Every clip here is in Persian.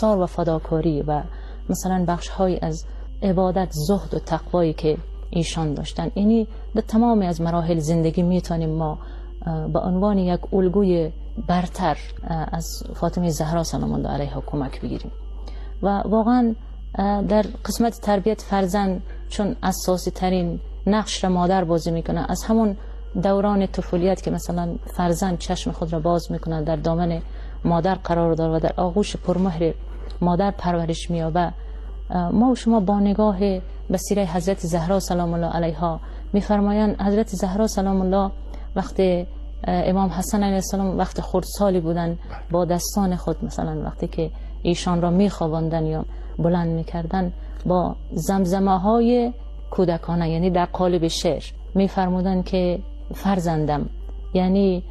رفتار و فداکاری و مثلا بخش‌های از عبادت، زهد و تقوایی که ایشان داشتن، یعنی در تمام از مراحل زندگی میتونیم ما به عنوان یک الگوی برتر از فاطمه زهرا سلام الله علیها کمک بگیریم. و واقعا در قسمت تربیت فرزند چون اساسی ترین نقش را مادر بازی میکنه، از همون دوران طفولیت که مثلا فرزند چشم خود را باز میکنه، در دامن مادر قرار داره و در آغوش پرمهر مادر پرورش مییابه، ما و شما با نگاه به سیره حضرت زهرا سلام الله علیها میفرمایند حضرت زهرا سلام الله وقتی امام حسن علیه السلام وقت خردسالی بودن، با دستان خود مثلا وقتی که ایشان را میخواندن یا بلند میکردن، با زمزمه های کودکانه، یعنی در قالب شعر میفرمودن که فرزندم، یعنی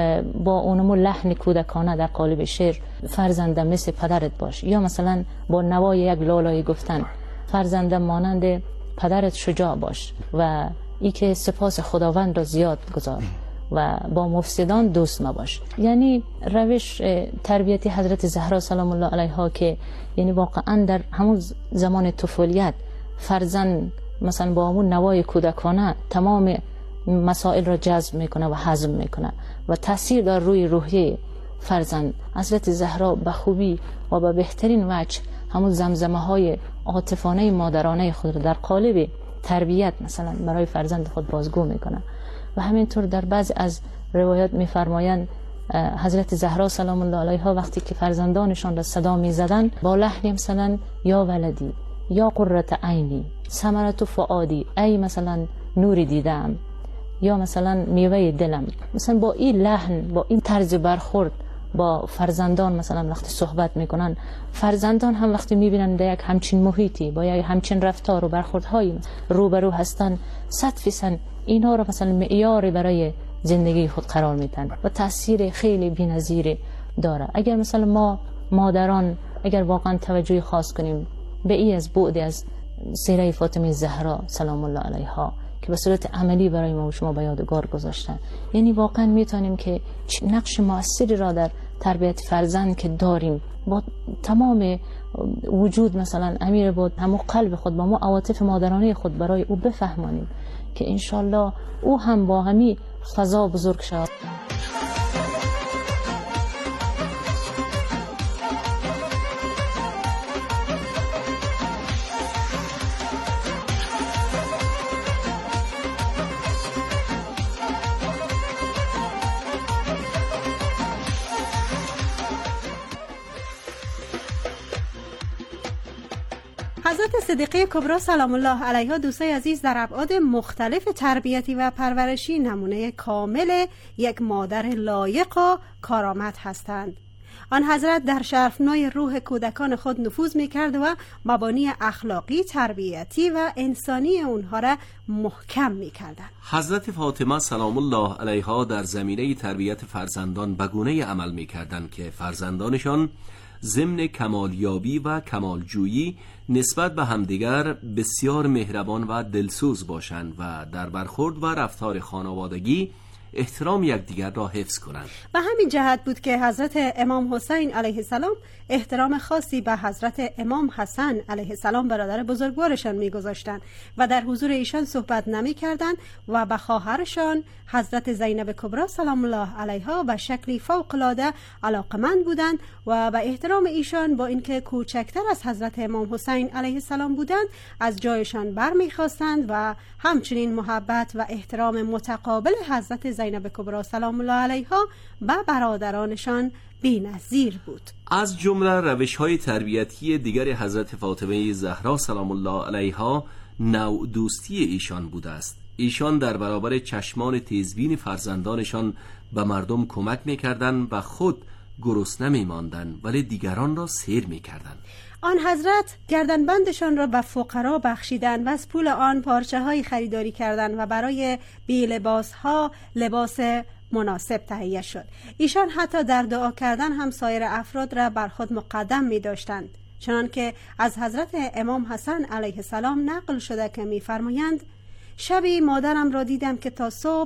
با اونمو لحن کودکانه در قالب شعر، فرزندم مثل پدرت باش، یا مثلا با نوای یک لالایی گفتن فرزندم مانند پدرت شجاع باش و ای که سپاس خداوند را زیاد گذار و با مفسدان دوست مباش. یعنی روش تربیتی حضرت زهرا سلام الله علیها که یعنی واقعا در همون زمان طفولیت فرزند مثلا با همون نوای کودکانه تمام مسائل را جذب میکنه و هضم میکنه و تاثیر دار روی روحیه فرزند. حضرت زهرا به خوبی و به بهترین وجه همون زمزمه های عاطفانه مادرانه خود را در قالب تربیت مثلا برای فرزند خود بازگو میکنه. و همینطور در بعض از روایات میفرمایند حضرت زهرا سلام الله علیها وقتی که فرزندانشان را صدا میزدن با لحن مثلا یا ولدی، یا قرة عینی، ثمرة فؤادی، ای مثلا نوری دیدم، یا مثلا میوه دلم، مثلا با این لحن، با این طرز برخورد با فرزندان مثلا وقتی صحبت میکنن، فرزندان هم وقتی میبینن در یک همچین محیطی با یک همچین رفتار و برخوردهایی روبرو هستن، 100% اینها رو مثلا معیار برای زندگی خود قرار میدن و تاثیر خیلی بی‌نظیر داره. اگر مثلا ما مادران اگر واقعا توجه خاص کنیم به این از بعد از سیره فاطمه زهرا سلام الله علیها که به صورت عملی برای ما و شما به یادگار گذاشتن، یعنی واقعا میتونیم که نقش موثری را در تربیت فرزند که داریم با تمام وجود مثلا امیر بود همو قلب خود با ما عواطف مادرانه خود برای او بفهمانیم که انشالله او هم با همی فضا بزرگ شد. حضرت صدیقه کبری سلام الله علیها دوستای عزیز در ابعاد مختلف تربیتی و پرورشی نمونه کامل یک مادر لایق و کارآمد هستند. آن حضرت در شرفنای روح کودکان خود نفوذ می‌کرد و مبانی اخلاقی، تربیتی و انسانی اونها را محکم می‌کردند. حضرت فاطمه سلام الله علیها در زمینه تربیت فرزندان به گونه‌ای عمل می‌کردند که فرزندانشان ضمن کمالیابی و کمالجویی نسبت به همدیگر بسیار مهربان و دلسوز باشند و در برخورد و رفتار خانوادگی احترام یکدیگر را حفظ کنند. و همین جهت بود که حضرت امام حسین علیه السلام احترام خاصی به حضرت امام حسن علیه السلام برادر بزرگوارشان می‌گذاشتند و در حضور ایشان صحبت نمی‌کردند و به خواهرشان حضرت زینب کبری سلام الله علیها به شکلی فوق‌العاده علاقمند بودند و به احترام ایشان با اینکه کوچکتر از حضرت امام حسین علیه السلام بودند از جایشان برمی‌خواستند و همچنین محبت و احترام متقابل حضرت زینب کبری سلام الله علیها به برادرانشان بی‌نظیر بود. از جمله روش‌های تربیتی دیگر حضرت فاطمه زهرا سلام الله علیها نوع دوستی ایشان بوده است. ایشان در برابر چشمان تیزبین فرزندانشان به مردم کمک می‌کردند و خود گرسنه می‌ماندند ولی دیگران را سیر می‌کردند. آن حضرت گردنبندشان را به فقرا بخشیدند و از پول آن پارچه‌های خریداری کردند و برای بی لباس‌ها لباس مناسب تهیه شد. ایشان حتی در دعا کردن هم سایر افراد را بر خود مقدم می داشتند، چنانکه از حضرت امام حسن علیه السلام نقل شده که می فرمایند شبی مادرم را دیدم که تا صبح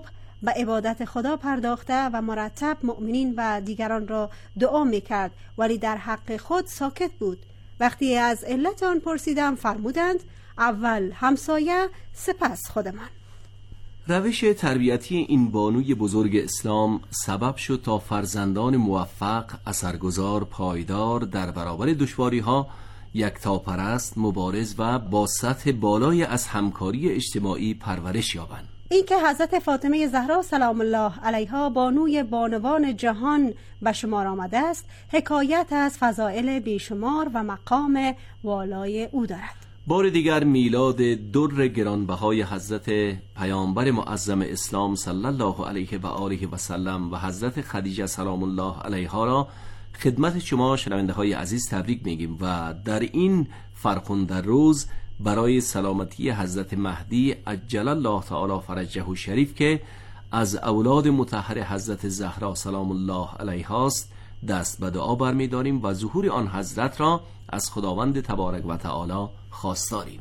به عبادت خدا پرداخته و مرتب مؤمنین و دیگران را دعا میکرد، ولی در حق خود ساکت بود. وقتی از علت آن پرسیدم فرمودند اول همسایه سپس خودمان. روش تربیتی این بانوی بزرگ اسلام سبب شد تا فرزندان موفق، اثرگذار، پایدار در برابر دشواری‌ها، یکتاپرست، مبارز و با سطح بالای از همکاری اجتماعی پرورش یابند. این که حضرت فاطمه زهرا سلام الله علیها بانوی بانوان جهان به شمار آمده است، حکایت از فضائل بیشمار و مقام والای او دارد. بار دیگر میلاد در گرانبهای حضرت پیامبر معظم اسلام صلی الله علیه و آله و سلم و حضرت خدیجه سلام الله علیها را خدمت شما شنونده های عزیز تبریک میگیم و در این فرخنده روز برای سلامتی حضرت مهدی عجل الله تعالی فرجه شریف که از اولاد مطهر حضرت زهرا سلام الله علیها است دست به دعا برمی‌داریم و ظهور آن حضرت را از خداوند تبارک و تعالی خواستاریم.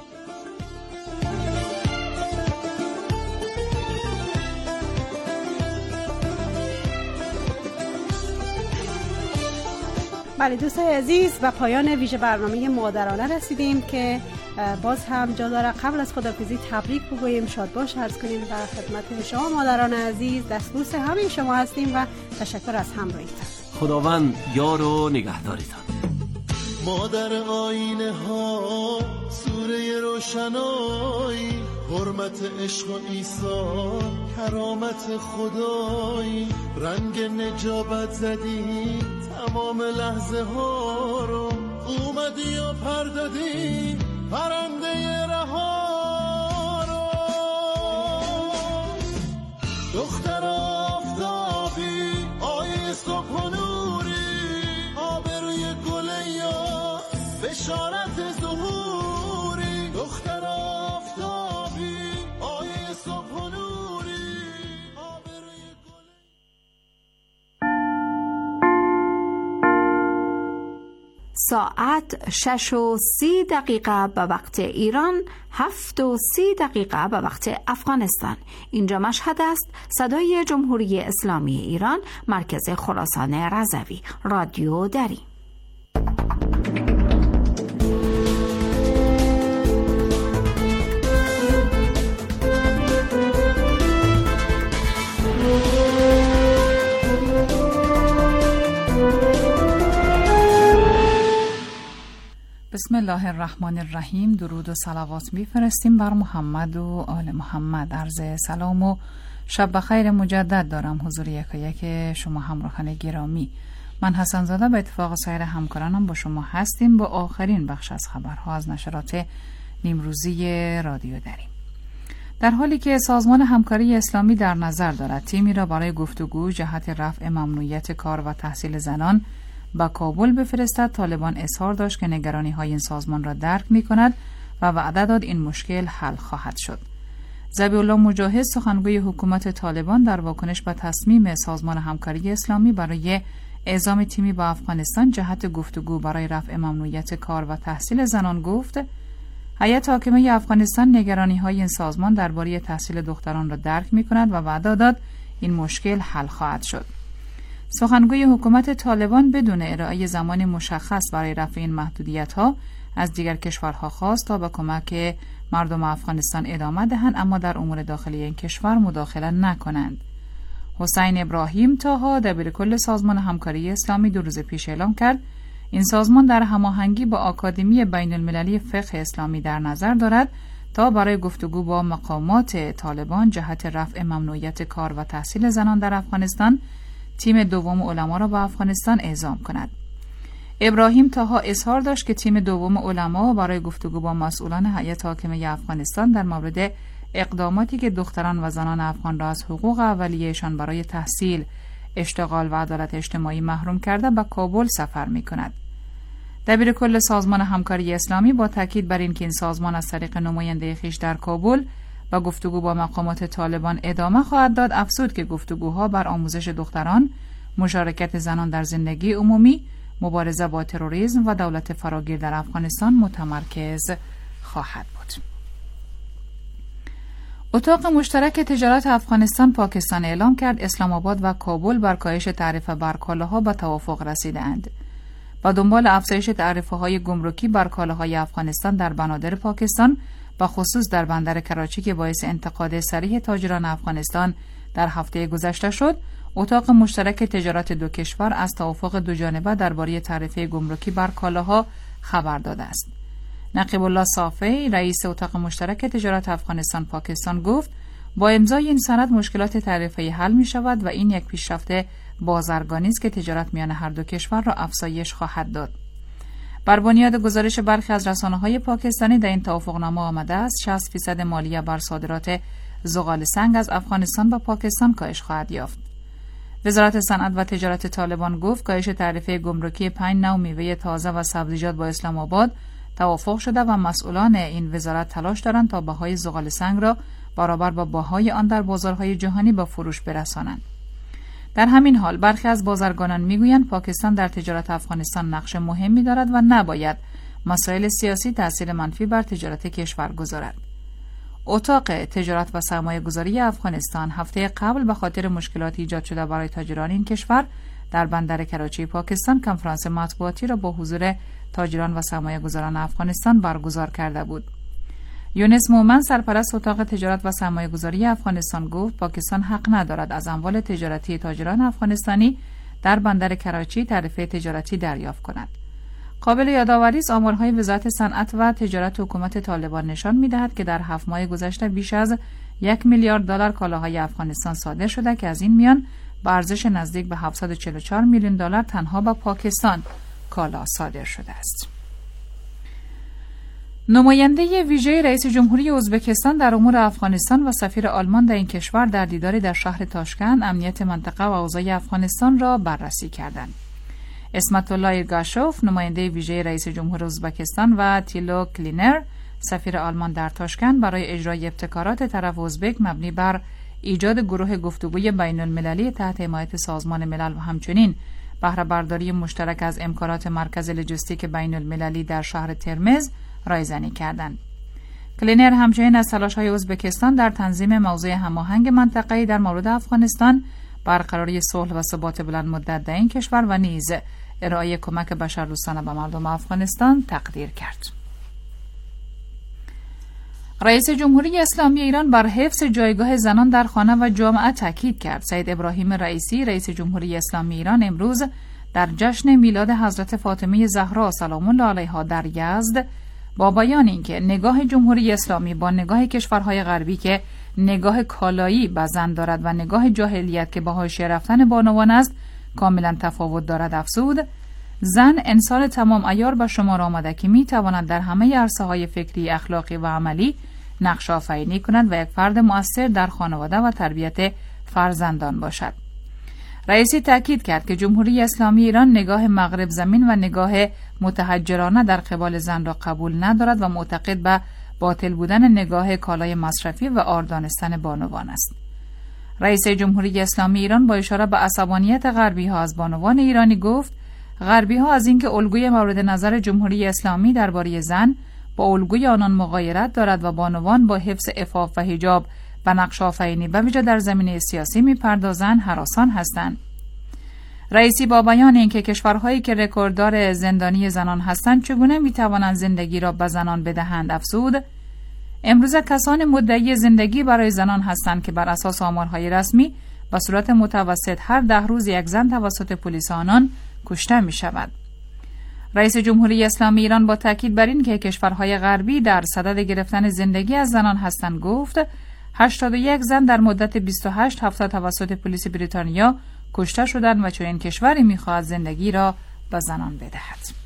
بله دوستان عزیز، و پایان ویژه برنامه مادرانه رسیدیم که باز هم جا داره قبل از خداحافظی تبریک بگوییم، شاد باش عرض کنیم و خدمت شما مادران عزیز دستبوس همه شما هستیم و تشکر از همراهیتان. خداوند یار و نگهدارتان. مادر آینه ها سوره روشنایی، حرمت عشق و عیسی کرامت خدایی، رنگ نجابت زدی تمام لحظه ها رو، اومدی و پردادی پرنده رها رو، دختر آفتابی آیه صبح و نوری، آبروی گل یا بشارت ظهوری، دختر آفتابی آیه صبح و نوری، آبروی گل. ساعت 6:30 به وقت ایران، 7:30 به وقت افغانستان. اینجا مشهد است، صدای جمهوری اسلامی ایران، مرکز خراسان رضوی، رادیو دری. بسم الله الرحمن الرحیم. درود و صلوات میفرستیم بر محمد و آل محمد. عرض سلام و شب بخیر مجدد دارم حضور یکایک شما همراهان گرامی. من حسن زاده به اتفاق سایر همکارانم با شما هستیم با آخرین بخش از خبرها از نشرات نیمروزی رادیو دری. در حالی که سازمان همکاری اسلامی در نظر دارد تیمی را برای گفتگو جهت رفع ممنوعیت کار و تحصیل زنان به کابل بفرستد، طالبان اظهار داشت که نگرانی‌های این سازمان را درک می‌کند و وعده داد این مشکل حل خواهد شد. ذبیح الله مجاهد سخنگوی حکومت طالبان در واکنش به تصمیم سازمان همکاری اسلامی برای اعزام تیمی به افغانستان جهت گفتگو برای رفع ممنوعیت کار و تحصیل زنان گفت: هیئت حاکمه افغانستان نگرانی‌های این سازمان درباره تحصیل دختران را درک می‌کند و وعده داد این مشکل حل خواهد شد. سخنگوی حکومت طالبان بدون ارائه زمان مشخص برای رفع این محدودیت‌ها از دیگر کشورها خواست تا به کمک مردم افغانستان ادامه دهند، اما در امور داخلی این کشور مداخله نکنند. حسین ابراهیم طاها دبیرکل سازمان همکاری اسلامی 2 روز پیش اعلام کرد این سازمان در هماهنگی با آکادمی بین المللی فقه اسلامی در نظر دارد تا برای گفتگو با مقامات طالبان جهت رفع ممنوعیت کار و تحصیل زنان در افغانستان تیم دوم علما را به افغانستان اعزام کند. ابراهیم طاها اظهار داشت که تیم دوم علما برای گفتگو با مسئولان هیئت حاکمه افغانستان در مورد اقداماتی که دختران و زنان افغان را از حقوق اولیه‌شان برای تحصیل، اشتغال و عدالت اجتماعی محروم کرده به کابل سفر می‌کند. دبیرکل سازمان همکاری اسلامی با تاکید بر اینکه این سازمان از طریق نماینده خویش در کابل و گفتگو با مقامات طالبان ادامه خواهد داد، افزود که گفتگوها بر آموزش دختران، مشارکت زنان در زندگی عمومی، مبارزه با تروریسم و دولت فراگیر در افغانستان متمرکز خواهد بود. اتاق مشترک تجارت افغانستان پاکستان اعلام کرد اسلام آباد و کابل بر کاهش تعرفه بر کالاها به توافق رسیدند. با دنبال افزایش تعرفه‌های گمرکی بر کالاهای افغانستان در بنادر پاکستان، به خصوص در بندر کراچی که باعث انتقاد صریح تاجران افغانستان در هفته گذشته شد، اتاق مشترک تجارت دو کشور از توافق دو جانبه درباره تعرفه گمرکی بر کالاها خبر داده است. نقیب الله صافی، رئیس اتاق مشترک تجارت افغانستان پاکستان گفت با امضای این سند مشکلات تعرفه‌ای حل می شود و این یک پیشرفت بازرگانی است که تجارت میان هر دو کشور را افزایش خواهد داد. بر بنیاد گزارش برخی از رسانه‌های پاکستانی در این توافقنامه آمده است 60% مالیه بر صادرات زغال سنگ از افغانستان به پاکستان کاهش خواهد یافت. وزارت صنعت و تجارت طالبان گفت کاهش تعرفه گمرکی 5 نوع میوه تازه و سبزیجات با اسلام آباد توافق شده و مسئولان این وزارت تلاش دارند تا بهای زغال سنگ را برابر با بهای آن در بازارهای جهانی به فروش برسانند. در همین حال برخی از بازرگانان میگویند پاکستان در تجارت افغانستان نقش مهمی دارد و نباید مسائل سیاسی تأثیر منفی بر تجارت کشور گذارد. اتاق تجارت و سرمایه گذاری افغانستان هفته قبل به خاطر مشکلات ایجاد شده برای تاجران این کشور در بندر کراچی پاکستان کنفرانس مطبوعاتی را با حضور تاجران و سرمایه گذاران افغانستان برگزار کرده بود. یونس مومن، سرپرست اتاق تجارت و سرمایه گذاری افغانستان گفت پاکستان حق ندارد از اموال تجارتی تاجران افغانستانی در بندر کراچی تعرفه تجارتی دریافت کند. قابل یادآوری است آمارهای وزارت صنعت و تجارت حکومت طالبان نشان می‌دهد که در 7 ماه گذشته بیش از 1 میلیارد دلار کالاهای افغانستان صادر شده که از این میان با ارزش نزدیک به 744 میلیون دلار تنها به پاکستان کالا صادر شده است. نماینده ویژه رئیس جمهوری ازبکستان در امور افغانستان و سفیر آلمان در این کشور در دیداری در شهر تاشکند امنیت منطقه و اوضاع افغانستان را بررسی کردند. اسمت الله ایرگاشوف، نماینده ویژه رئیس جمهور ازبکستان و تیلو کلینر، سفیر آلمان در تاشکند برای اجرای ابتکارات طرف ازبک مبنی بر ایجاد گروه گفتگوی بین المللی تحت حمایت سازمان ملل و همچنین بهره برداری مشترک از امکانات مرکز لوجستیک بین المللی در شهر ترمز رایزنی کردند. کلینر همچنین از تلاش‌های ازبکستان در تنظیم موضوع هماهنگ منطقه‌ای در مورد افغانستان، برقراری صلح و ثبات بلند مدت در این کشور و نیز ارائه کمک بشردوستانه به مردم افغانستان تقدیر کرد. رئیس جمهوری اسلامی ایران بر حفظ جایگاه زنان در خانه و جامعه تاکید کرد. سید ابراهیم رئیسی، رئیس جمهوری اسلامی ایران، امروز در جشن میلاد حضرت فاطمه زهرا سلام الله علیها در یزد با بیان اینکه نگاه جمهوری اسلامی با نگاه کشورهای غربی که نگاه کالایی به زن دارد و نگاه جاهلیت که به حاشیه رفتن بانوان است کاملا تفاوت دارد، افزود زن انسان تمام عیار به شمار آمده که می تواند در همه عرصه‌های فکری، اخلاقی و عملی نقش آفرینی کند و یک فرد مؤثر در خانواده و تربیت فرزندان باشد. رئیسی تاکید کرد که جمهوری اسلامی ایران نگاه مغرب زمین و نگاه متحجرانه در قبال زن را قبول ندارد و معتقد به باطل بودن نگاه کالای مصرفی و آردانستن بانوان است. رئیس جمهوری اسلامی ایران با اشاره به عصبانیت غربی‌ها از بانوان ایرانی گفت غربی‌ها از اینکه الگوی مورد نظر جمهوری اسلامی درباره زن با الگوی آنان مغایرت دارد و بانوان با حفظ عفاف و حجاب به نقش آفرینی به ویژه در زمینه سیاسی می‌پردازند هراسان هستند. رئیسی با بیان اینکه کشورهایی که رکورددار زندانی زنان هستند چگونه می‌توانند زندگی را به زنان بدهند، افزود امروز کسان مدعی زندگی برای زنان هستند که بر اساس آمارهای رسمی به صورت متوسط هر 10 روز یک زن توسط پلیس آنان کشته می‌شود. رئیس جمهوری اسلامی ایران با تاکید بر این که کشورهای غربی در صدد گرفتن زندگی از زنان هستند گفت 81 زن در مدت 28 هفته توسط پلیس بریتانیا کشته شدند و چنین کشوری می‌خواهد زندگی را به زنان بدهد.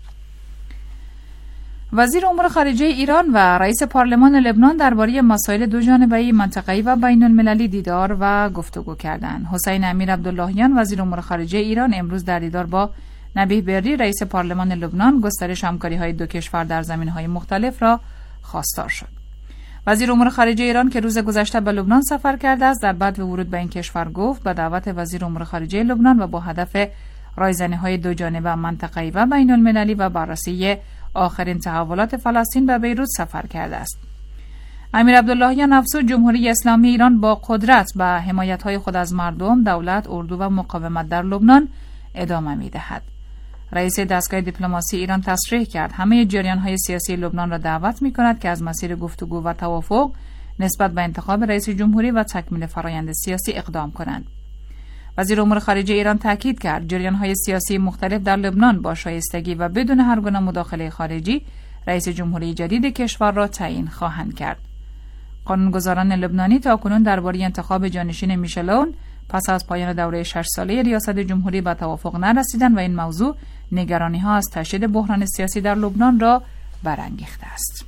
وزیر امور خارجه ایران و رئیس پارلمان لبنان درباره مسائل دوجانبه‌ای، منطقه‌ای و بین‌المللی دیدار و گفتگو کردند. حسین امیر عبداللهیان، وزیر امور خارجه ایران، امروز در دیدار با نبیه بری، رئیس پارلمان لبنان، گسترش همکاری‌های دو کشور در زمینه‌های مختلف را خواستار شد. وزیر امور خارجه ایران که روز گذشته به لبنان سفر کرده است، در بعد ورود به این کشور گفت به دعوت وزیر امور خارجه لبنان و با هدف رایزنی‌های دوجانبه، منطقه‌ای و بین‌المللی و بررسی آخرین تحولات فلسطین به بیروت سفر کرده است. امیر عبداللهیان افزود جمهوری اسلامی ایران با قدرت به حمایت‌های خود از مردم، دولت، اردو و مقاومت در لبنان ادامه می‌دهد. رئیس دستگاه دیپلماسی ایران تصریح کرد همه جریان‌های سیاسی لبنان را دعوت می‌کند که از مسیر گفتگو و توافق نسبت به انتخاب رئیس جمهوری و تکمیل فرآیند سیاسی اقدام کنند. وزیر امور خارجه ایران تاکید کرد جریان‌های سیاسی مختلف در لبنان با شایستگی و بدون هر گونه مداخله خارجی رئیس جمهوری جدید کشور را تعیین خواهند کرد. قانونگذاران لبنانی تاکنون درباره انتخاب جانشین میشل عون پس از پایان دوره 6 ساله ریاست جمهوری به توافق نرسیدند و این موضوع نگرانی‌ها از تشدید بحران سیاسی در لبنان را برانگیخته است.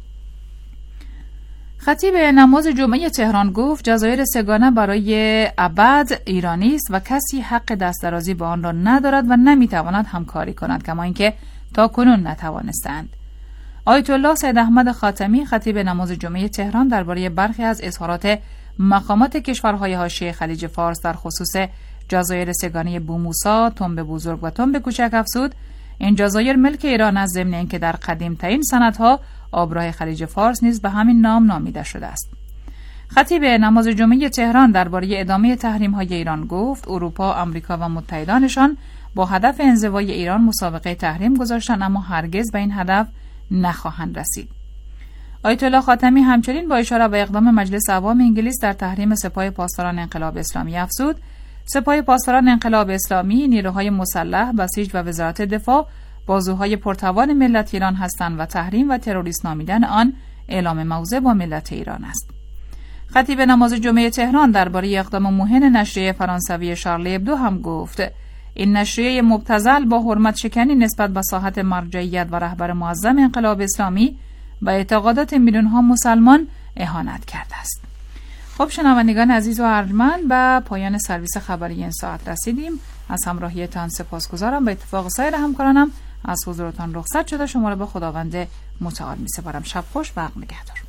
خطیب نماز جمعه تهران گفت جزایر سگانه برای ابد ایرانی است و کسی حق دسترازی به آن را ندارد و نمیتواند همکاری کند، کما اینکه تاکنون نتوانستند. آیت الله سید احمد خاتمی خطیب نماز جمعه تهران درباره برخی از اظهارات مقامات کشورهای حاشیه خلیج فارس در خصوص جزایر سگانه بوموسا، تنب بزرگ و تنب کوچک افزود این جزایر ملک ایران است، ضمن اینکه در قدیم‌ترین سندها آبراه خلیج فارس نیز به همین نام نامیده شده است. خطیب نماز جمعه تهران درباره ادامه تحریم‌های ایران گفت اروپا، آمریکا و متحدانشان با هدف انزوای ایران مسابقه تحریم گذاشتند، اما هرگز به این هدف نخواهند رسید. آیت الله خاتمی همچنین با اشاره به اقدام مجلس عوام انگلیس در تحریم سپاه پاسداران انقلاب اسلامی افزود سپاه پاسداران انقلاب اسلامی نیروهای مسلح، بسیج و وزارت دفاع بازوهای پرتوان ملت ایران هستند و تحریم و تروریست نامیدن آن اعلام موضع با ملت ایران است. خطیب نماز جمعه تهران درباره اقدام موهن نشریه فرانسوی شارلی ابدو هم گفت این نشریه مبتذل با حرمت شکنی نسبت به ساحت مرجعیت و رهبر معظم انقلاب اسلامی و اعتقادات میلیون‌ها مسلمان اهانت کرده است. خب شنوندگان عزیز و ارجمند، به پایان سرویس خبری این ساعت رسیدیم. از همراهیتان سپاسگزارم. به اتفاق سایر همکارانم از حضورتان رخصت شده. شما را به خداوند متعال می‌سپارم. شب خوش و نگهدار.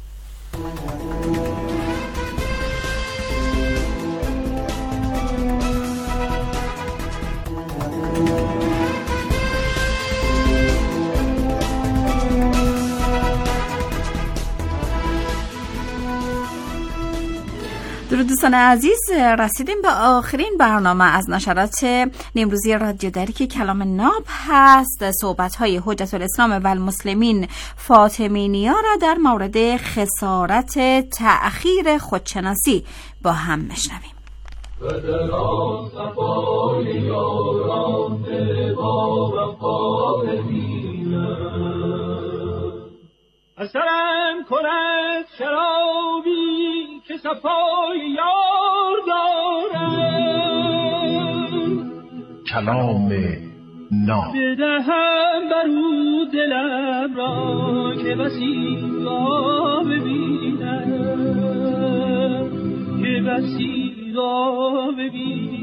درود دوستان عزیز، رسیدیم به آخرین برنامه از نشرات نیمروزی رادیو دری کلام ناب هست. صحبت‌های حجت الاسلام و المسلمین فاطمی نیا را در مورد خسارت تأخیر خودشناسی با هم میشنویم. اثرم کند شرابی که صفای یار دارم، کلام ناب بدهم برو دلم را که بسی را ببینم، که بسی را ببینم.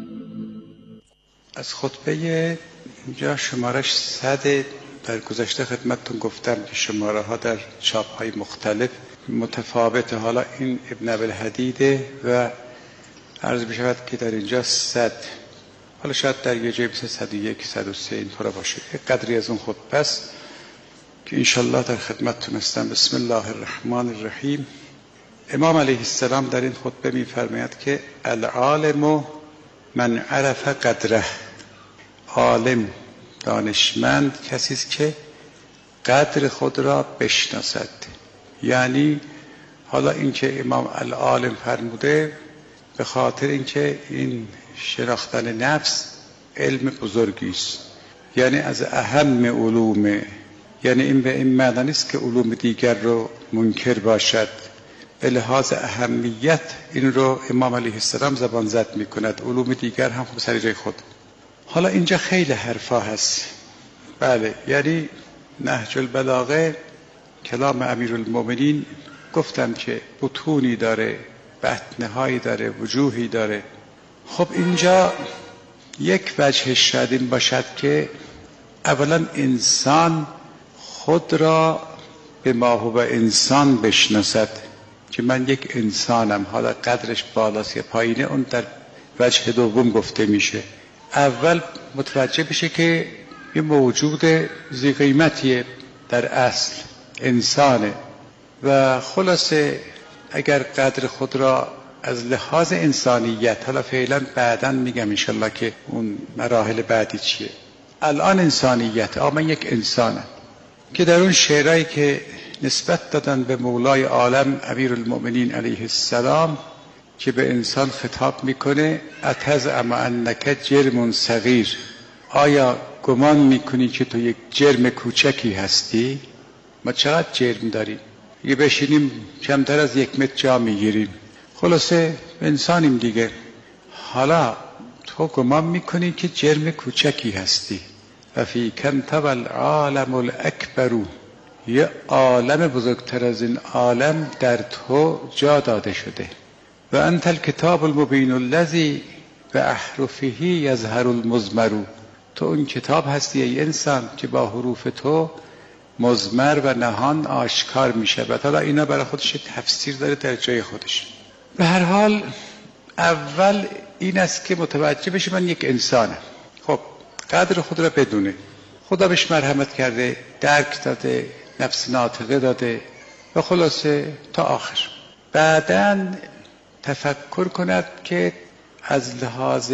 از خطبه اینجا شمارش 100 در گذشته خدمتتون گفتم که شماره ها در چاپ های مختلف متفاوته. حالا این ابن ابوالحدیده و عرض بشود که در اینجا 100، حالا شاید در یه جای مثل 101 103 اینطور باشه. یک قدری از اون خطبه است که انشالله در خدمتتون هستم. بسم الله الرحمن الرحیم. امام علیه السلام در این خطبه می‌فرماید که العالم من عرف قدره، عالم دانشمند کسی است که قدر خود را بشناسد. یعنی حالا اینکه امام العالم فرموده به خاطر اینکه این شناختن نفس علم بزرگی است، یعنی از اهم علوم، یعنی این به این معنی نیست که علوم دیگر رو منکر باشد، به لحاظ اهمیت این رو امام علیه السلام زبان زد می کند. علوم دیگر هم خب سر جای خود. حالا اینجا خیلی حرفا هست. بله، یعنی نهج البلاغه کلام امیرالمومنین گفتم که بطونی داره، بطنهایی داره، وجوهی داره. خب اینجا یک وجهش شاید این باشد که اولا انسان خود را به ما هو انسان بشناسد که من یک انسانم. حالا قدرش بالاست یا پایینه اون در وجه دوم گفته میشه. اول متوجه بشه که یه موجود ذی قیمتیه، در اصل انسانه. و خلاصه اگر قدر خود را از لحاظ انسانیت، حالا فعلا بعداً میگم انشالله که اون مراحل بعدی چیه، الان انسانیت، من یک انسانم که در اون شعرهایی که نسبت دادن به مولای عالم امیرالمؤمنین علیه السلام که به انسان خطاب میکنه اتزعم انک جرم صغیر، آیا گمان میکنی که تو یک جرم کوچکی هستی؟ ما چقدر جرم داریم، یه بشینیم کمتر از 1 متر جا میگیریم، خلاصه انسانیم دیگه. حالا تو گمان میکنی که جرم کوچکی هستی. و فی کنت العالم الاکبر، یه عالم بزرگتر از این عالم در تو جا داده شده. و انت الکتاب المبین الذی به احرفه یظهر المضمر، تو اون کتاب هستی ای انسان که با حروف تو مضمر و نهان آشکار میشه. و حالا اینا برای خودش تفسیر داره در جای خودش. به هر حال اول این است که متوجه بشه من یک انسانم. خب قدر خود را بدونه، خدا بهش مرحمت کرده، درک داده، نفس ناطقه داده و خلاصه تا آخر. بعداً تفکر کند که از لحاظ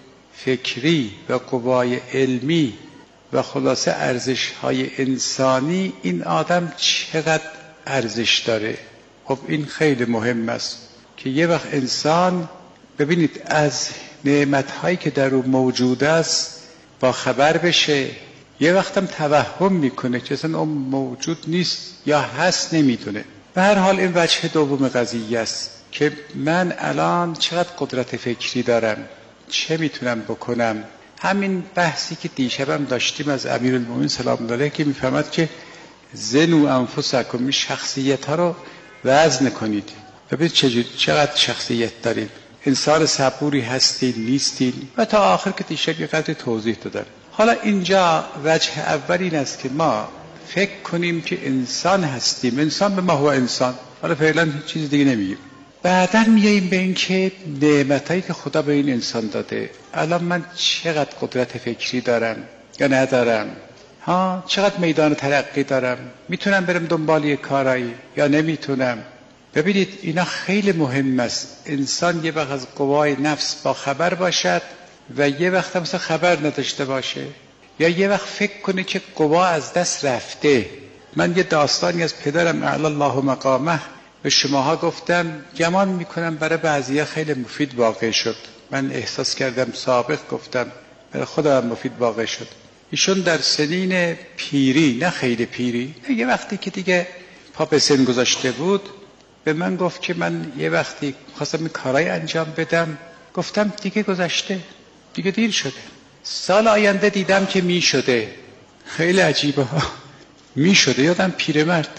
فکری و قوای علمی و خلاصه ارزش‌های انسانی این آدم چقدر ارزش داره. خب این خیلی مهم است که یه وقت انسان ببینید از نعمت‌هایی که در او موجود است با خبر بشه، یه وقت هم توهم میکنه که اصلا اون موجود نیست یا هست نمیدونه. به هر حال این وجه دوم قضیه است که من الان چقدر قدرت فکری دارم، چه میتونم بکنم. همین بحثی که دیشبم داشتیم از امیرالمومنین سلام الله علیه که میفهمد که زنو انفسکم، شخصیت ها رو وزن کنید. ببینید چقدر شخصیت دارید، انسان صبوری هستید نیستید و تا آخر که دیشب یه قدر توضیح دادن. حالا اینجا وجه اول این است که ما فکر کنیم که انسان هستیم، انسان به ما هو انسان، حالا فعلا هیچ چیز دیگه نمیگیم. بعدا میاییم به این که نعمتایی که خدا به این انسان داده، الان من چقدر قدرت فکری دارم یا ندارم، چقدر میدان ترقی دارم، میتونم برم دنبال یک کارایی یا نمیتونم. ببینید اینا خیلی مهم است. انسان یه وقت از قوای نفس با خبر باشد و یه وقت هم خبر نداشته باشه، یا یه وقت فکر کنه که قوا از دست رفته. من یه داستانی از پدرم اعلی الله مقامه به شماها گفتم، گمان میکنم برای بعضیا خیلی مفید واقع شد. من احساس کردم سابق گفتم برای خودم مفید واقع شد. ایشون در سنین پیری، نه خیلی پیری، یه وقتی که دیگه پا به سن گذاشته بود، به من گفت که من یه وقتی خواستم این کارای انجام بدم، گفتم دیگه گذشته، دیگه دیر شده، سال آینده دیدم که می شده. خیلی عجیبه ها، می شده، یادم پیرمرد.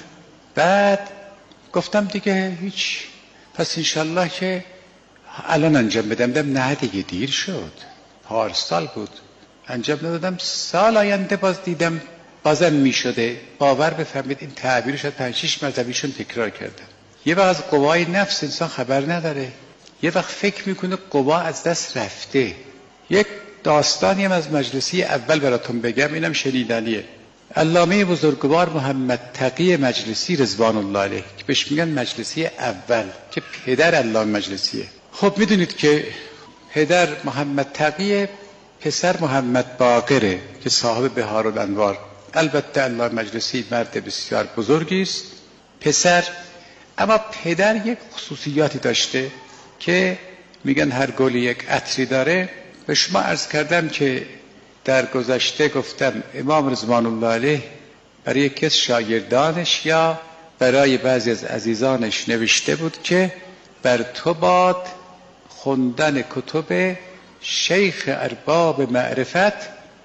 بعد گفتم دیگه هیچ، پس انشالله که الان انجام بدم. نه دیگه دیر شد، پارسال بود انجام ندادم، سال آینده باز دیدم بازم می شده. باور بفهمید این تعبیر شد 5-6 مرتبهشون تکرار کردم. یه وقت از قوای نفس انسان خبر نداره، یه وقت فکر میکنه قوا از دست رفته. یک داستانی هم از مجلسی اول براتون بگم، اینم شنیدنیه. علامه بزرگوار محمد تقی مجلسی رضوان الله علیه که بهش میگن مجلسی اول، که پدر علامه مجلسیه. خب میدونید که پدر محمد تقی، پسر محمد باقره که صاحب بهارالانوار. البته علامه مجلسی مرد بسیار بزرگی است پسر، اما پدر یک خصوصیاتی داشته که میگن هر گلی یک عطری داره. به شما عرض کردم که در گذشته گفتم امام رضوان الله علیه برای یکی از شاگردانش یا برای بعضی از عزیزانش نوشته بود که بر تو باد خوندن کتب شیخ ارباب معرفت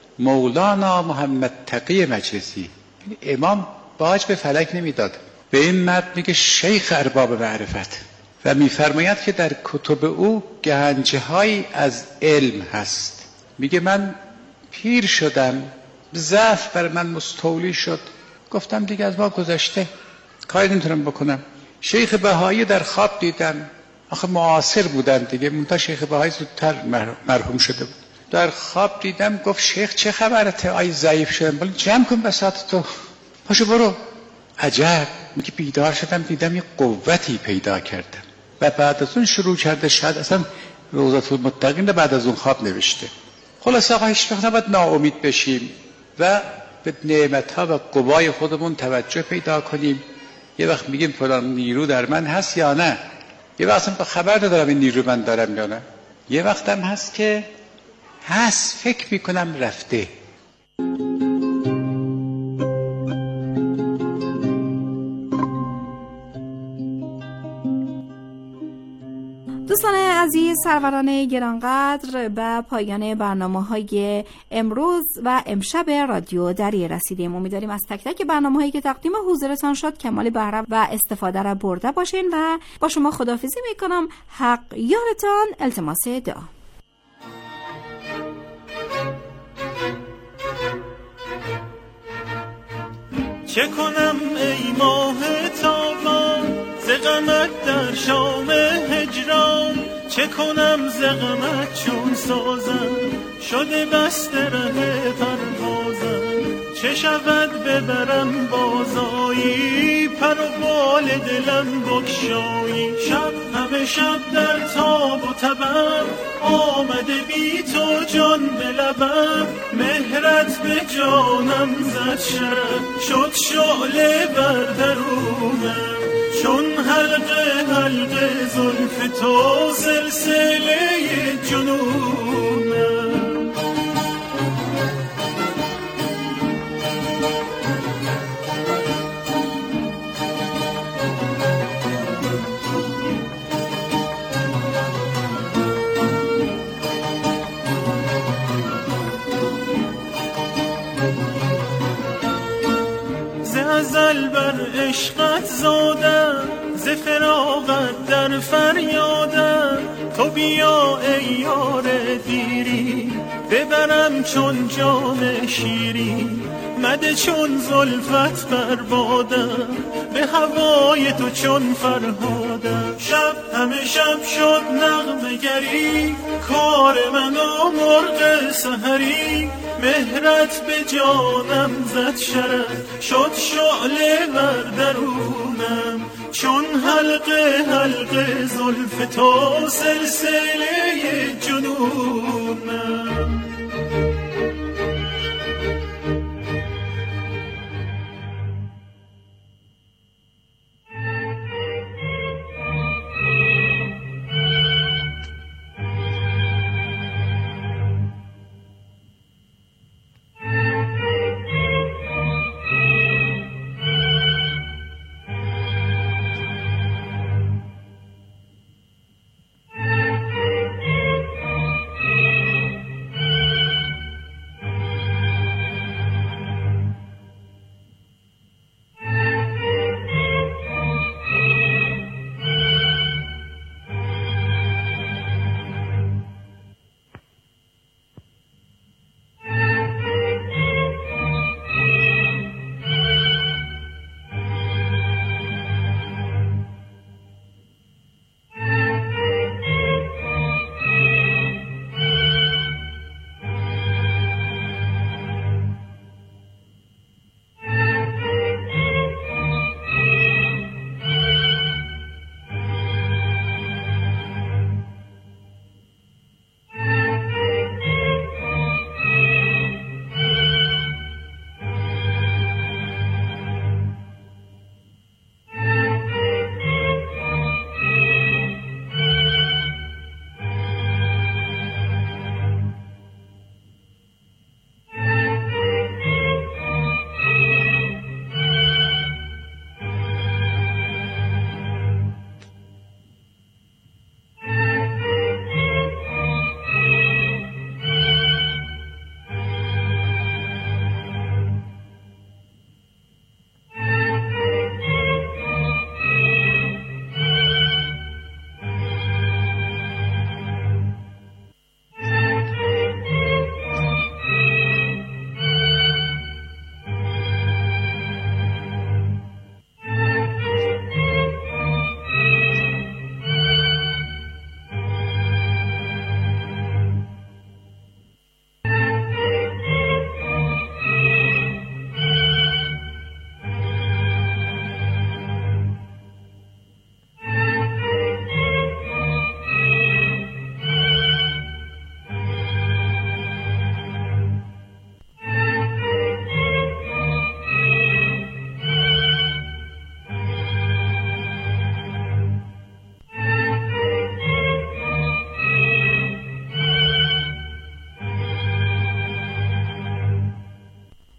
مولانا محمد تقی مجلسی. امام باج به فلک نمیداد، به این مرد میگه شیخ ارباب معرفت و میفرماید که در کتب او گنجه‌هایی از علم هست. میگه من پیر شدم، ضعف بر من مستولی شد، گفتم دیگه از ما گذشته، کاری نمیتونم بکنم. شیخ بهایی در خواب دیدم، آخه معاصر بودن دیگه، منتها شیخ بهایی زودتر مرحوم شده بود. در خواب دیدم، گفت شیخ چه خبرته؟ آی ضعیف شدم. ولی جمع کن بساط تو، پاشو برو. عجب، میگه بیدار شدم دیدم یه قوتی پیدا کردم و بعد از اون شروع کرده، شاید اصلا روضة المتقین بعد از اون خواب نوشته. خلاص آقا هیچ وقت نباید ناامید بشیم و به نعمت‌ها و قوای خودمون توجه پیدا کنیم. یه وقت میگیم فلان نیرو در من هست یا نه، یه وقت اصلا خبر ندارم این نیرو من دارم یا نه، یه وقت هم هست که هست فکر میکنم رفته. دوستان عزیز، سروران گرانقدر، به پایان برنامه‌های امروز و امشب رادیو دریه رسیدیم. امیدواریم از تک تک برنامه‌هایی که تقدیم حضورتان شد کمال بهره و استفاده را برده باشین و با شما خداحافظی میکنم. حق یارتان، التماس دعا. چه کنم ای ماه تابان ز غمت در شام هجران، چه کنم ز غمت چون سازم شده بسته ره پروازم، چه شود ببرم بازایی پر و بال دلم بگشایی، شب همه شب در تاب و تبم آمده بی تو جان به لبم، مهرت به جانم زد شرف شد شعله بر درونم، چون حلقه حلقه زلف تو سلسله جنونم. ز ازل بر عشقت زادم، ز فراقت در فریادم، تو بیا ای یار دیری ببرم چون جام شیری، مده چون زلفت بربادم به هوای تو چون فرهادم، شب همه شب شد نغمه گری کار من و مرغ سحری، مهرت به جانم زد شرف شد شعله بر درونم، چون حلقه حلقه زلف تو سلسله جنونم.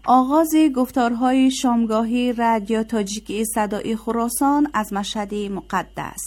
آغاز گفتارهای شامگاهی رادیو تاجیکی صدای خراسان از مشهد مقدس.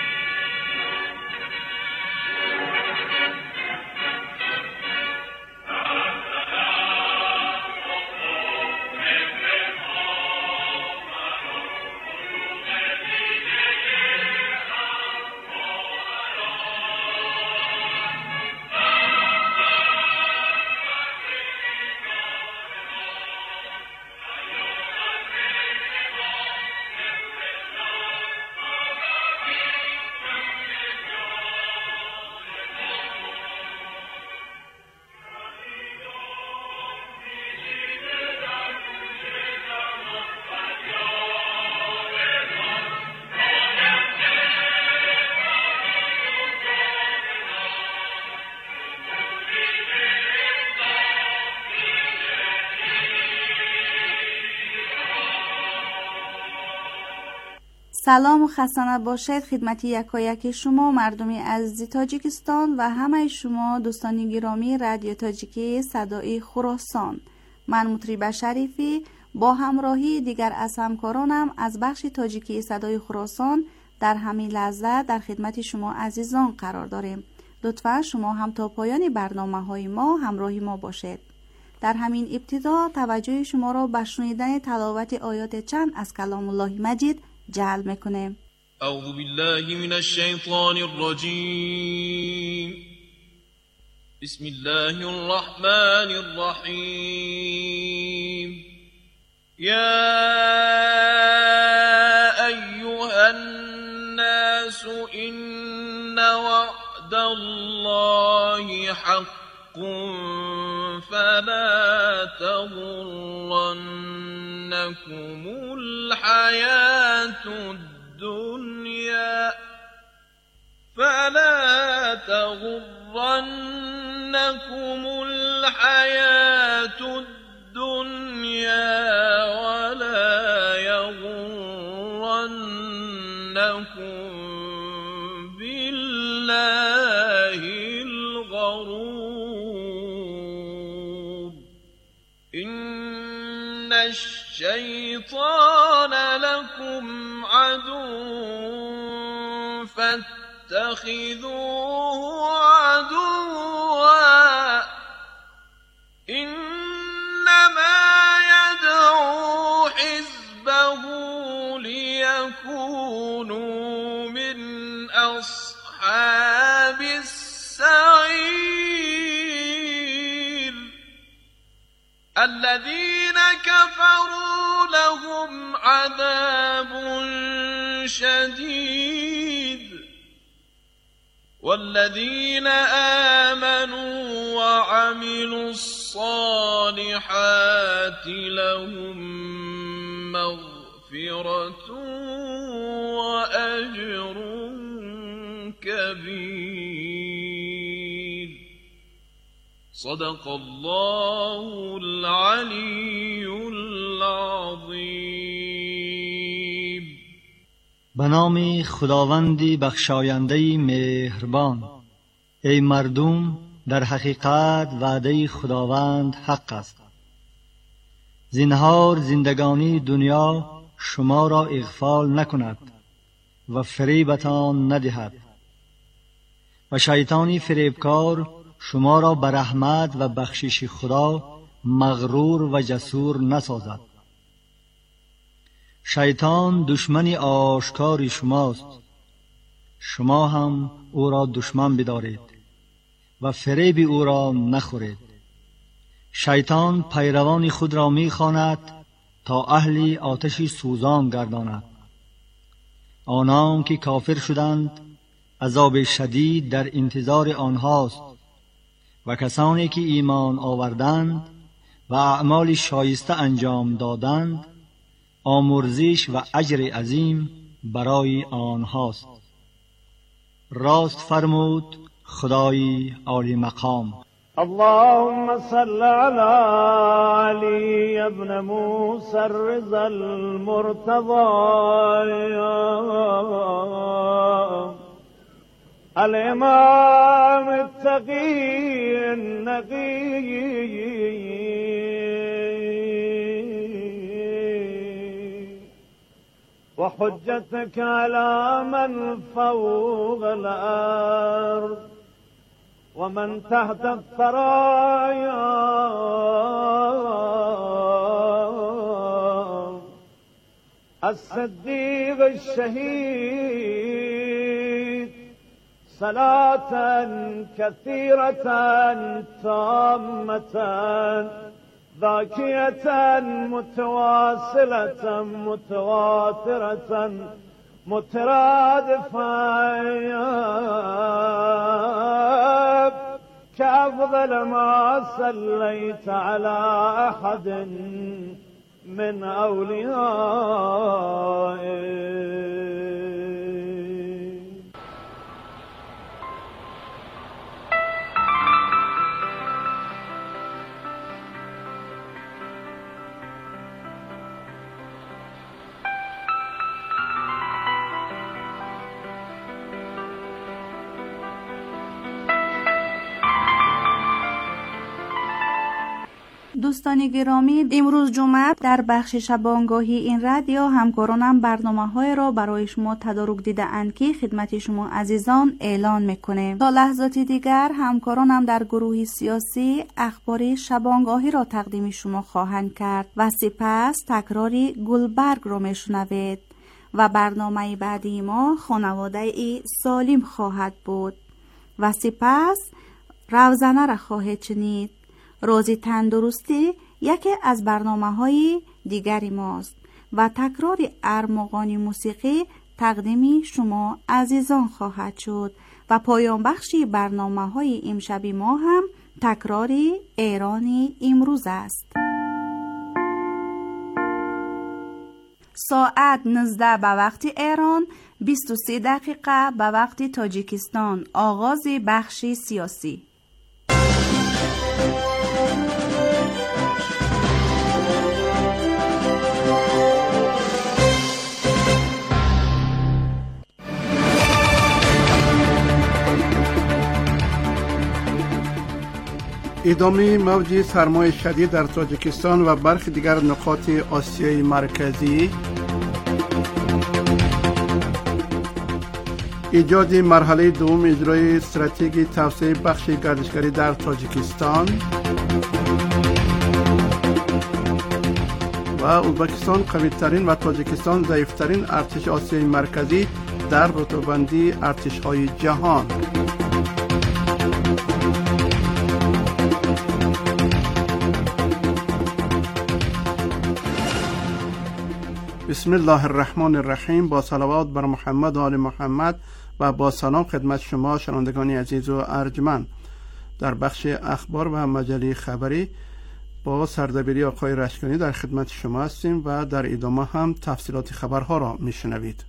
سلام و خسته باشد خدمت یکایک شما مردم عزیز تاجیکستان و همه شما دوستان گرامی رادیو تاجیکی صدای خراسان. من مطرب شریفی با همراهی دیگر از همکارانم از بخش تاجیکی صدای خراسان در همین لحظه در خدمت شما عزیزان قرار داریم. لطفا شما هم تا پایان برنامه‌های ما همراهی ما باشید. در همین ابتدا توجه شما را به شنیدن تلاوت آیات چند از کلام الله مجید جلب میکنیم. اعوذ بالله من الشیطان الرجیم. بسم الله الرحمن الرحیم. یا ایها الناس ان وعد الله حق فلا تغرنكم الحياة الدنيا ولا يغرنكم بالله الغرور. إن الشيطان لكم عدو فاتخذوه عدوا إنما يدعو حزبه ليكونوا من أصحاب السعير. الذين كفروا لهم عذاب شديد والذين آمنوا وعملوا الصالحات لهم مغفرة وأجر كبير. صدق الله العلي العظيم. به نام خداوندی بخشاینده مهربان. ای مردم، در حقیقت وعده خداوند حق است. زنهار زندگانی دنیا شما را اغفال نکند و فریبتان ندهد و شیطانی فریبکار شما را به رحمت و بخشش خدا مغرور و جسور نسازد. شیطان دشمن آشکار شماست، شما هم او را دشمن بدارید و فریب او را نخورید. شیطان پیروان خود را می‌خواند تا اهل آتش سوزان گرداند. آنان که کافر شدند عذاب شدید در انتظار آنهاست و کسانی که ایمان آوردند و اعمال شایسته انجام دادند آمرزش و اجر عظیم برای آنهاست. راست فرمود خدای عالی مقام. اللهم صل على علي ابن موسى الرضا المرتضى الإمام التقي النقي وحجتك على من فوق الأرض ومن تحت الثرايا الصديق الشهيد صلاة كثيرة تامة ذاكية متواصلة متواترة مترادفة كأفضل ما صليت على أحد من أوليائك. دوستان گرامی، امروز جمعه در بخش شبانگاهی این رادیو همکارانم برنامه‌های را برای شما تدارک دیده اند که خدمت شما عزیزان اعلان میکنه. تا لحظاتی دیگر همکارانم در گروه سیاسی اخبار شبانگاهی را تقدیم شما خواهند کرد و سپس تکراری گلبرگ را میشنوید و برنامه بعدی ما خانواده سالم خواهد بود و سپس روزنه را خواهید شنید. روزی تندرستی یکی از برنامه‌های دیگری ماست و تکرار ارمغان موسیقی تقدیم شما عزیزان خواهد شد و پایان بخشی برنامه‌های امشب ما هم تکرار ایران امروز است. ساعت 19 به وقت ایران، 23 دقیقه به وقت تاجیکستان. آغاز بخش سیاسی. ادامه موج سرمای شدید در تاجیکستان و برخی دیگر نقاط آسیای مرکزی، ایجاد مرحله دوم اجرای استراتژی توسعه بخش گردشگری در تاجیکستان و ازبکستان قوی‌ترین و تاجیکستان ضعیف‌ترین ارتش آسیای مرکزی در رتبه‌بندی ارتش‌های جهان. بسم الله الرحمن الرحیم. با صلوات بر محمد و آل محمد و با سلام خدمت شما شنوندگان عزیز و ارجمند. در بخش اخبار و مجله خبری با سردبیری آقای رشکانی در خدمت شما هستیم و در ادامه هم تفصیلات خبرها را میشنوید.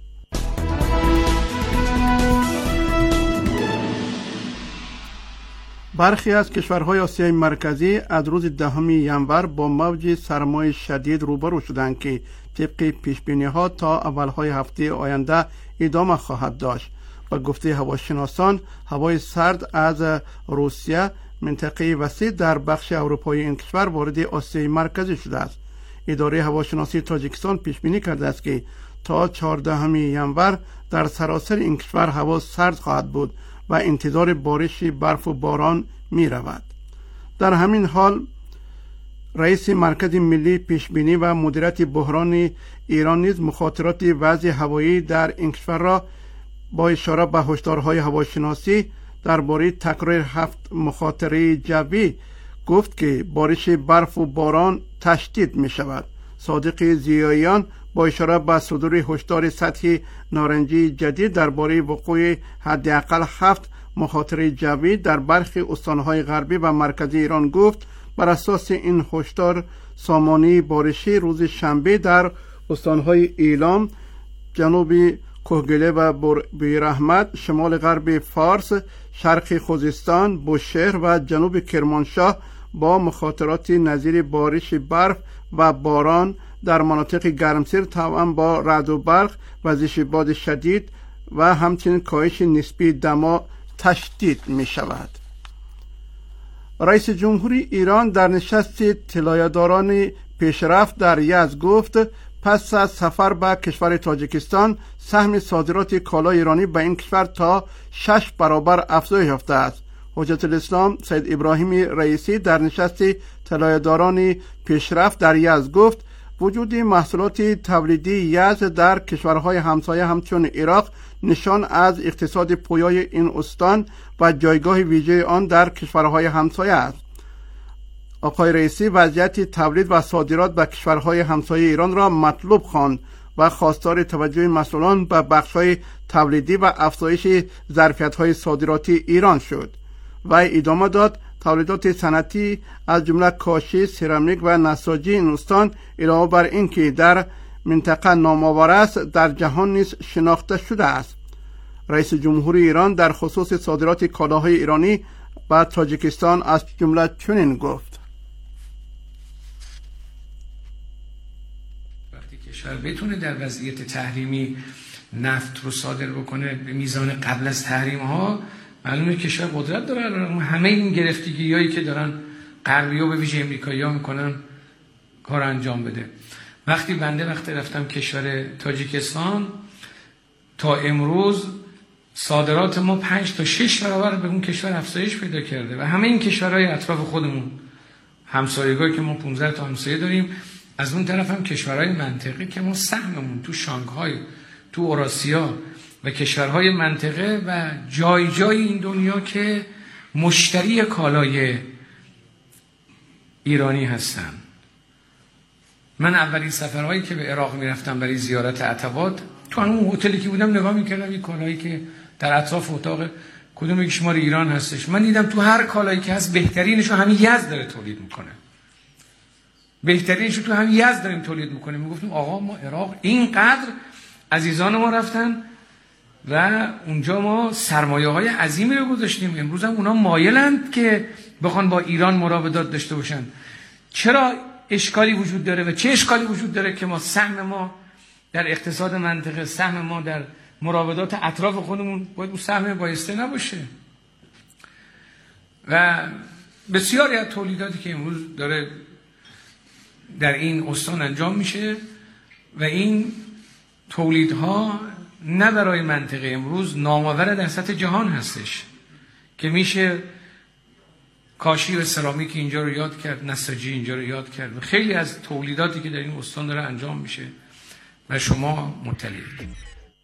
برخی از کشورهای آسیای مرکزی از روز 10 ژانویه با موج سرمای شدید روبرو شدند که طبق پیشبینی‌ها تا اولهای هفته آینده ادامه خواهد داشت. و گفته هواشناسان، هوای سرد از روسیه، منطقه وسیع در بخش اروپایی این کشور وارد آسیای مرکزی شده است. اداره هواشناسی تاجیکستان پیش بینی کرده است که تا 14 ژانویه در سراسر این کشور هوا سرد خواهد بود و انتظار بارش برف و باران می رود. در همین حال رئیس مرکز ملی پیشبینی و مدیریت بحران ایران نیز مخاطرات وضع هوایی در این کشور را با اشاره به هشدارهای هواشناسی درباره تکرار 7 مخاطره جوی گفت که بارش برف و باران تشدید می شود. صادق ضیاییان با اشاره به صدور هشدار سطح نارنجی جدید درباره وقوع حداقل 7 مخاطره جوی در برخی استانهای غربی و مرکزی ایران گفت بر اساس این هشدار سامانه بارشی روز شنبه در استانهای ایلام، جنوب کوهگله و بیرحمت، شمال غرب فارس، شرق خوزستان، بوشهر و جنوب کرمانشاه با مخاطرات نظیر بارش برف و باران در مناطق گرمسیر توأم با رعد و برق، وزش باد شدید و همچنین کاهش نسبی دما تشدید می شود. رئیس جمهوری ایران در نشست طلایه‌داران پیشرفت در یزد گفت پس از سفر به کشور تاجیکستان سهم صادرات کالای ایرانی به این کشور تا 6 برابر افزایش یافته است. حجت الاسلام سید ابراهیم رئیسی در نشست طلایه‌داران پیشرفت در یزد گفت وجود محصولات تولیدی یزد در کشورهای همسایه همچون عراق نشان از اقتصاد پویای این استان و جایگاه ویژه آن در کشورهای همسایه است. آقای رئیسی وضعیت تولید و صادرات به کشورهای همسایه ایران را مطلوب خواند و خواستار توجه مسئولان به بخش‌های تولیدی و افزایش ظرفیت‌های صادراتی ایران شد. و ادامه داد تولیدات صنعتی از جمله کاشی، سرامیک و نساجی این استان علاوه بر اینکه در منطقه نامآور است در جهان نیز شناخته شده است. رئیس جمهور ایران در خصوص صادرات کالاهای ایرانی به تاجیکستان از جمله چنین گفت: وقتی کشور بتونه در وضعیت تحریمی نفت رو صادر بکنه به میزان قبل از تحریم ها، معلومه کشور قدرت داره همه این گرفتگی‌هایی که دارن غربی‌ها به ویژه امریکایی‌ها میکنن کار انجام بده. وقتی رفتم کشور تاجیکستان تا امروز صادرات ما 5 تا 6 برابر به اون کشور افزایش پیدا کرده و همه این کشورهای اطراف خودمون همسایگانی که ما 15 تا همسایه داریم، از اون طرف هم کشورهای منطقه که ما سهممون تو شانگهای، تو اوراسیا و کشورهای منطقه و جای جای این دنیا که مشتری کالای ایرانی هستن. من اولین سفرهایی که به عراق میرفتم برای زیارت عتبات، تو همون هتلی که بودم نگاه میکردم این کالایی که در اطراف اتاق کدوم یک شمار ایران هستش، من دیدم تو هر کالایی که هست بهترینش رو همین یزد داره تولید میکنه، بهترینش رو تو همین یزد داریم تولید میکنه. میگفتیم آقا ما عراق اینقدر عزیزان ما رفتن و اونجا ما سرمایه های عظیمی رو گذاشتیم، امروز هم اونا مایلند که بخوان با ایران مراودات داشته باشن. چرا اشکالی وجود داره و چه اشکالی وجود داره که ما سهم ما در اقتصاد منطقه، سهم ما در مراودات اطراف خودمون باید اون سهم بایسته نباشه؟ و بسیاری از تولیداتی که امروز داره در این استان انجام میشه و این تولیدها نه برای منطقه امروز نامآور در سطح جهان هستش که میشه کاشی و سرامیک اینجا رو یاد کرد، نساجی اینجا رو یاد کرد و خیلی از تولیداتی که در این استان داره انجام میشه و شما مطلعید.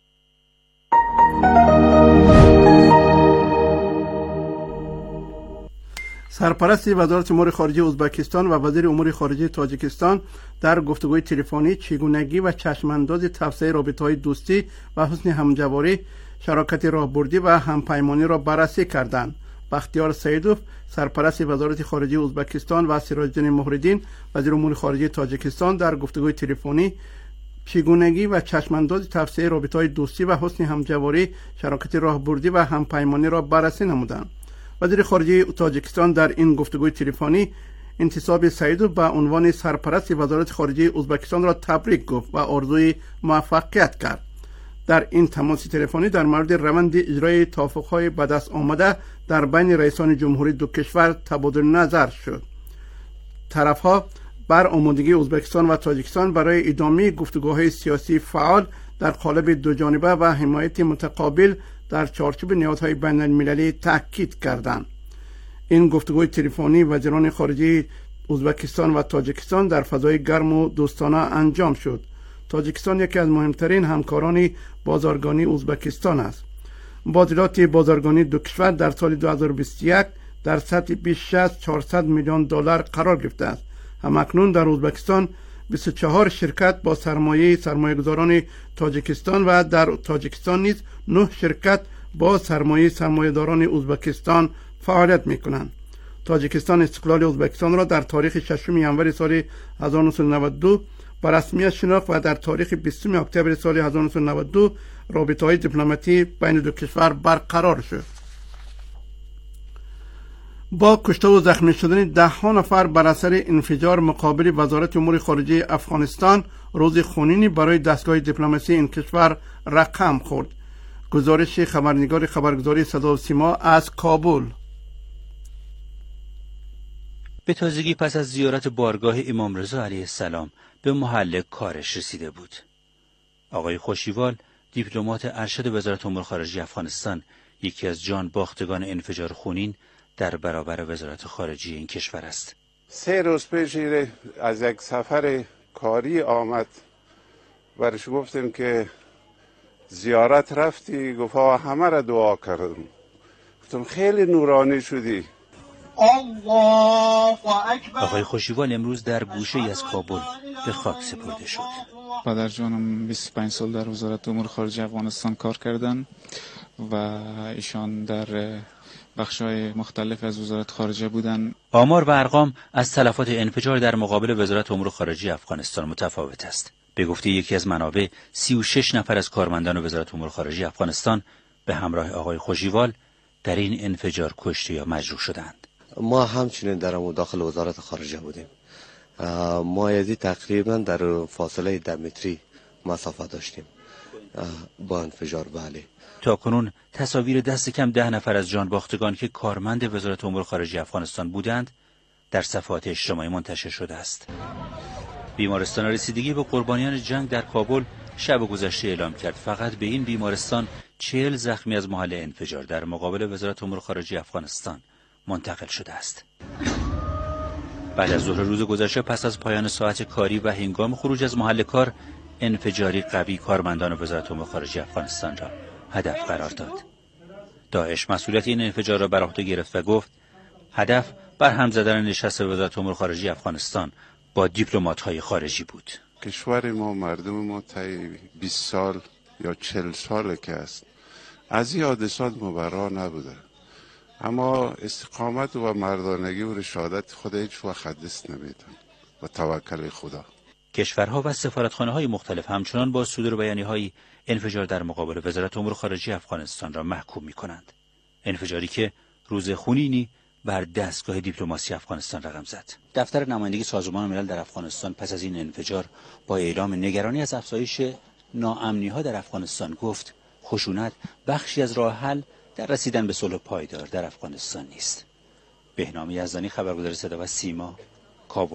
سرپرست وزارت امور خارجه ازبکستان و وزیر امور خارجه تاجیکستان در گفتگوی تلفنی چگونگی و چشمانداز توسعه رابطه‌های دوستی و حسن همجواری، شراکت راهبردی و همپیمانی را بررسی کردند. بختیار سیدوف سرپرست وزارت خارجه ازبکستان و سراج‌الدین مهرالدین وزیر امور خارجه تاجیکستان در گفتگوی تلفنی چگونگی و چشمانداز توسعه رابطه‌های دوستی و حسن همجواری، شراکت راهبردی و همپیمانی را بررسی نمودند. وزیر خارجه تاجیکستان در این گفتگوی تلفنی انتصاب سیدوف به عنوان سرپرست وزارت خارجه ازبکستان را تبریک گفت و آرزوی موفقیت کرد. در این تماس تلفنی در مورد روند اجرای توافق‌های به دست آمده در بین رئیسان جمهوری دو کشور تبادل نظر شد. طرف‌ها بر آمادگی ازبکستان و تاجیکستان برای ادامه گفتگوهای سیاسی فعال در قالب دوجانبه و حمایت متقابل در چارچوب نهادهای بین المللی تاکید کردند. این گفتگوی تلفنی وزیران خارجه ازبکستان و تاجیکستان در فضای گرم و دوستانه انجام شد. تاجیکستان یکی از مهمترین همکاران بازرگانی ازبکستان است. مبادلات بازرگانی دو کشور در سال 2021 در سطح بیش از 400 میلیون دلار قرار گرفته است. همکنون در ازبکستان 24 شرکت با سرمایه‌گذاران تاجیکستان و در تاجیکستان نیز 9 شرکت با سرمایه‌داران ازبکستان فعالیت می‌کنند. تاجیکستان استقلال ازبکستان را در تاریخ 6 ژانویه سال 1992 به رسمیت شناخت و در تاریخ 20 اکتبر سال 1992 رابطه‌های دیپلماتی بین دو کشور برقرار شد. با کشته و زخمی شدن 10 نفر بر اثر انفجار مقابل وزارت امور خارجه افغانستان، روز خونینی برای دستگاه دیپلماسی این کشور رقم خورد. گزارش خبرنگار خبرگزاری صدا و سیما از کابل. به تازگی پس از زیارت بارگاه امام رضا علیه السلام به محل کارش رسیده بود. آقای خوشیوال، دیپلمات ارشد وزارت امور خارجه افغانستان، یکی از جان باختگان انفجار خونین در برابر وزارت خارجه این کشور است. 3 روز پیش از یک سفر کاری آمد، برش گفتیم که زیارت رفتی، گفت همه را دعا کردم. گفتم خیلی نورانی شدی. آقای خوشیوال امروز در گوشه از کابل به خاک سپرده شد. پدر جانم 25 سال در وزارت امور خارجه افغانستان کار کردن و ایشان در بخش‌های مختلف از وزارت خارجه بودن. آمار و ارقام از تلفات انفجار در مقابل وزارت امور خارجه افغانستان متفاوت است. به گفته یکی از منابع 36 نفر از کارمندان وزارت امور خارجه افغانستان به همراه آقای خوشیوال در این انفجار کشته یا مجروح شدند. ما همچنین در داخل وزارت خارجه بودیم. مایزی تقریبا در فاصله 10 متری مسافت داشتیم با انفجار. بله، تا کنون تصاویر دست کم 10 نفر از جانباختگان که کارمند وزارت امور خارجه افغانستان بودند در صفحات اجتماعی منتشر شده است. بیمارستان رسیدگی به قربانیان جنگ در کابل شب گذشته اعلام کرد فقط به این بیمارستان 40 زخمی از محل انفجار در مقابل وزارت امور خارجه افغانستان منتقل شده است. بعد از ظهر روز گذشته پس از پایان ساعت کاری و هنگام خروج از محل کار، انفجاری قوی کارمندان وزارت امور خارجه افغانستان را هدف قرار داد. داعش مسئولیت این انفجار را بر عهده گرفت و گفت هدف برهم زدن نشست وزارت امور خارجه افغانستان با دیپلمات‌های خارجی بود. کشور ما، مردم ما طی 20 سال یا 40 سال که است از این حادثات مبرا نبوده، اما استقامت و مردانگی و رشادت خود هیچ وقت دست نمیدن و توکل خدا. کشورها و سفارتخانه‌های مختلف همچنان با صدور بیانیه‌های انفجار در مقابل وزارت امور خارجه افغانستان را محکوم می‌کنند. انفجاری که روز خونینی بر دستگاه دیپلماسی افغانستان رقم زد. دفتر نمایندگی سازمان ملل در افغانستان پس از این انفجار با اعلام نگرانی از افزایش ناامنی‌ها در افغانستان گفت خشونت بخشی از راه حل در رسیدن به صلح پایدار در افغانستان نیست. بهنام یزدانی، خبرگزاری صدا و سیما، کابل.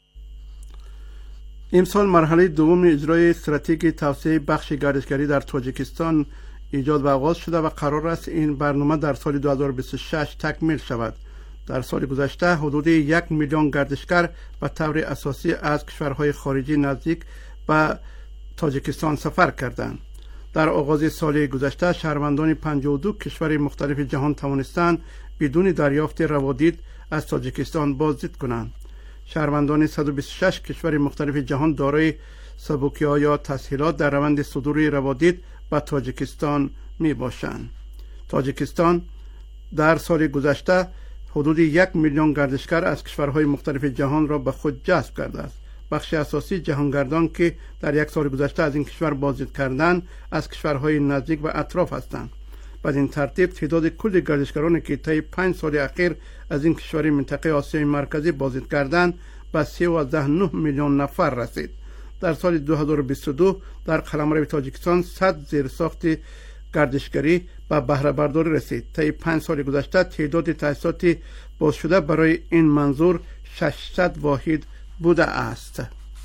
امسال مرحله دوم اجرای استراتژی توسعه بخش گردشگری در تاجیکستان ایجاد و آغاز شده و قرار است این برنامه در سال 2026 تکمیل شود. در سال گذشته حدود 1 میلیون گردشگر به طور اساسی از کشورهای خارجی نزدیک به تاجیکستان سفر کردند. در آغاز سال گذشته شهروندان 52 کشور مختلف جهان توانستند بدون دریافت روادید از تاجیکستان بازدید کنند. شهروندان 126 کشور مختلف جهان دارای سبوکی‌ها یا تسهیلات در روند صدور روادید به تاجیکستان می باشند. تاجیکستان در سال گذشته حدود 1 میلیون گردشگر از کشورهای مختلف جهان را به خود جذب کرده است. بخش اساسی جهانگردان که در یک سال گذشته از این کشور بازدید کردند از کشورهای نزدیک و اطراف هستند. بعد این ترتیب تعداد کل گردشگرانی که طی 5 سال اخیر از این کشور منطقه آسیای مرکزی بازدید کردند به 13.9 میلیون نفر رسید. در سال 2022 در قلمرو تاجیکستان 100 زیرساخت گردشگری به بهره برداری رسید. طی 5 سال گذشته تعداد تأسیسات باز شده برای این منظور 600 واحد بوده است.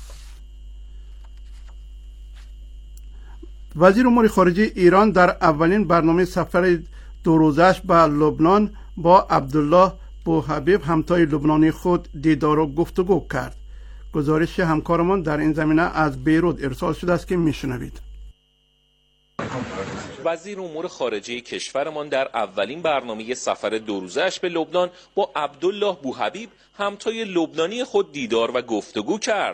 وزیر امور خارجه ایران در اولین برنامه سفر 2 روزش به لبنان با عبدالله بوحبیب همتای لبنانی خود دیدار و گفتگو کرد. گزارش همکارمان در این زمینه از بیروت ارسال شده است که میشنوید. وزیر امور خارجه کشورمان در اولین برنامه سفر 2 روزه‌اش به لبنان با عبدالله بوحبیب همتای لبنانی خود دیدار و گفتگو کرد.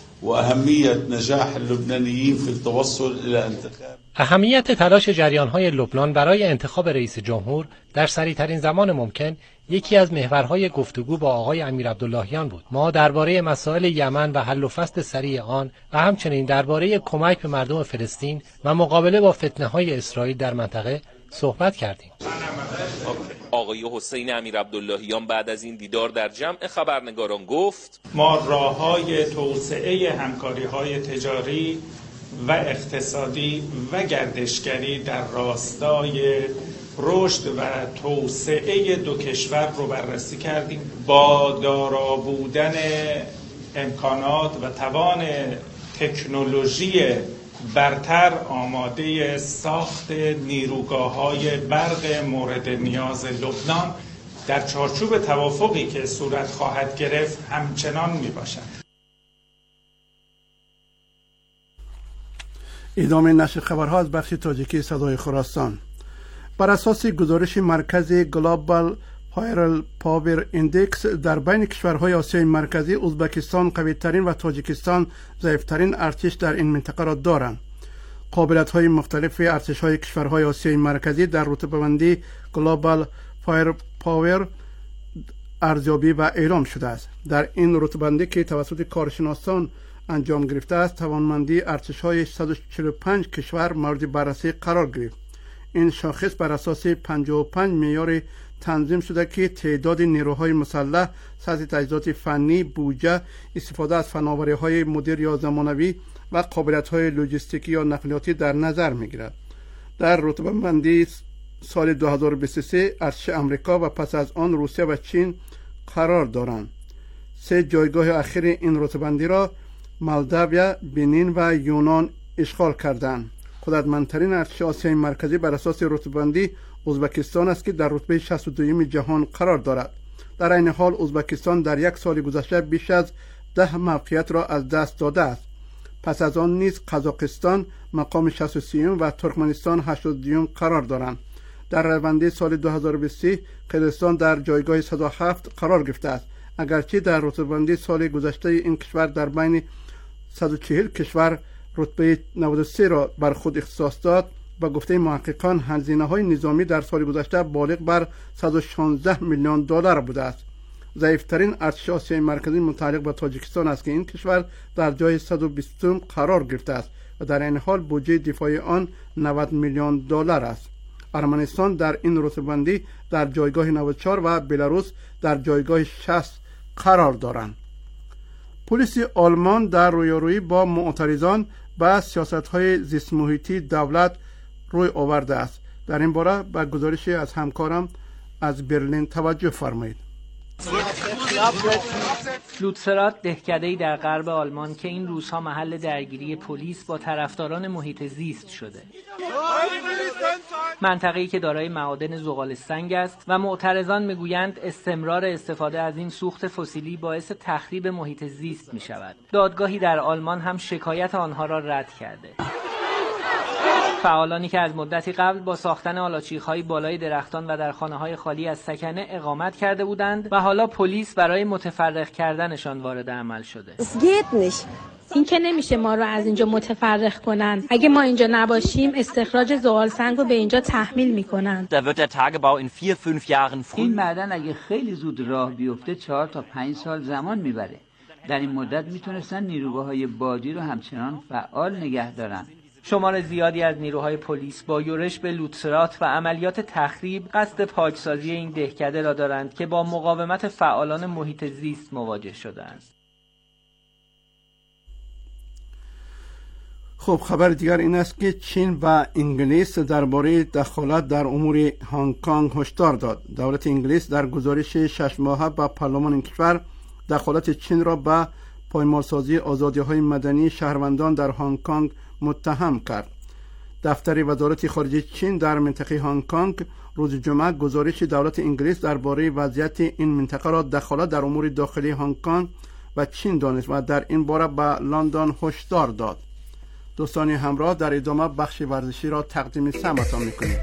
اهمیت تلاش جریان‌های لبنان برای انتخاب رئیس جمهور در سریع‌ترین زمان ممکن یکی از محورهای گفتگو با آقای امیر عبداللهیان بود. ما درباره مسائل یمن و حل و فصل سریع آن و همچنین درباره کمک به مردم فلسطین و مقابله با فتنه‌های اسرائیل در منطقه صحبت کردیم. آقای حسین امیر عبداللهیان بعد از این دیدار در جمع خبرنگاران گفت ما راه‌های توسعه همکاری‌های تجاری و اقتصادی و گردشگری در راستای رشد و توسعه دو کشور رو بررسی کردیم. با دارا بودن امکانات و توان تکنولوژی برتر آماده ساخت نیروگاه‌های برق مورد نیاز لبنان در چارچوب توافقی که صورت خواهد گرفت همچنان میباشد. ادامه نشر خبرها از بخش تاجیکی صدای خراسان. بر اساس گزارش مرکز گلوبال پایرل پاور ایندکس، در بین کشورهای آسیای مرکزی ازبکستان قوی‌ترین و تاجیکستان ضعیف‌ترین ارتش در این منطقه را دارند. قابلیت‌های مختلف ارتش‌های کشورهای آسیای مرکزی در رتبه‌بندی گلوبال فایر پاور ارزیابی و اعلام شده است. در این رتبه‌بندی که توسط کارشناسان انجام گرفته است، توانمندی ارتش‌های 145 کشور مورد بررسی قرار گرفت. این شاخص بر اساس 55 معیار تنظیم شده که تعداد نیروهای مسلح، سطح تجهیزات فنی، بودجه، استفاده از فناوری‌های مدر یا زمانوی و قابلیت‌های لوجستیکی یا نقلیاتی در نظر می‌گیرد. در رتبه‌بندی سال 2023 ارتش امریکا و پس از آن روسیه و چین قرار دارند. 3 جایگاه اخیر این رتبه‌بندی را مولداوی، بنین و یونان اشغال کردند. قدرتمندترین ارتش آسیای مرکزی بر اساس رتبه‌بندی ازبکستان است که در رتبه 62 جهان قرار دارد. در این حال ازبکستان در یک سال گذشته بیش از 10 موقعیت را از دست داده است. پس از آن نیز قزاقستان مقام 63 و ترکمنستان 82 قرار دارند. در رتبه‌بندی سال 2023 قزاقستان در جایگاه 107 قرار گرفته است، اگرچه در رتبه‌بندی سال گذشته این کشور در بین 140 کشور رتبه 93 را بر خود اختصاص داد. با گفته محققان هزینه‌های نظامی در سال گذشته بالغ بر 116 میلیون دلار بوده است. ضعیف‌ترین ارتش آسیای مرکزی متعلق به تاجیکستان است که این کشور در جای 120 قرار گرفته است و در این حال بودجه دفاعی آن 90 میلیون دلار است. ارمنستان در این رتبه‌بندی در جایگاه 94 و بلاروس در جایگاه 60 قرار دارند. پلیس آلمان در رویارویی با معترضان به سیاست‌های زیست محیطی دولت روی آورده است. در این باره به گزارشی از همکارم از برلین توجه فرمایید. لوتسرات دهکده‌ای در غرب آلمان که این روزها محل درگیری پلیس با طرفداران محیط زیست شده. منطقه‌ای که دارای معادن زغال سنگ است و معترضان میگویند استمرار استفاده از این سوخت فسیلی باعث تخریب محیط زیست می‌شود. دادگاهی در آلمان هم شکایت آنها را رد کرده. فعالانی که از مدتی قبل با ساختن آلاچیق‌های بالای درختان و در خانه‌های خالی از سکنه اقامت کرده بودند و حالا پلیس برای متفرق کردنشان وارد عمل شده. این که نمیشه ما رو از اینجا متفرق کنن. اگه ما اینجا نباشیم استخراج زغال سنگ رو به اینجا تحمیل میکنن. این معدن اگه خیلی زود راه بیفته 4 تا 5 سال زمان میبره. در این مدت میتونستن نیروگاه‌های بادی رو همچنان فعال نگه دارن. شمار زیادی از نیروهای پلیس با یورش به لوتسرات و عملیات تخریب قصد پاکسازی این دهکده را دارند که با مقاومت فعالان محیط زیست مواجه شدند. خب خبر دیگر این است که چین و انگلیس درباره دخالت در امور هنگ کنگ هشدار داد. دولت انگلیس در گزارش 6 ماهه به پارلمان این کشور دخالت چین را به پایمالسازی آزادی‌های مدنی شهروندان در هنگ کنگ متهم کرد. دفتر وزارت خارجه چین در منطقه هنگ کنگ روز جمعه گزارش دولت انگلیس درباره وضعیت این منطقه را دخالت در امور داخلی هنگ کنگ و چین دانست و در این باره به لندن هشدار داد. دوستان همراه، در ادامه بخش ورزشی را تقدیم سمعتان میکنیم.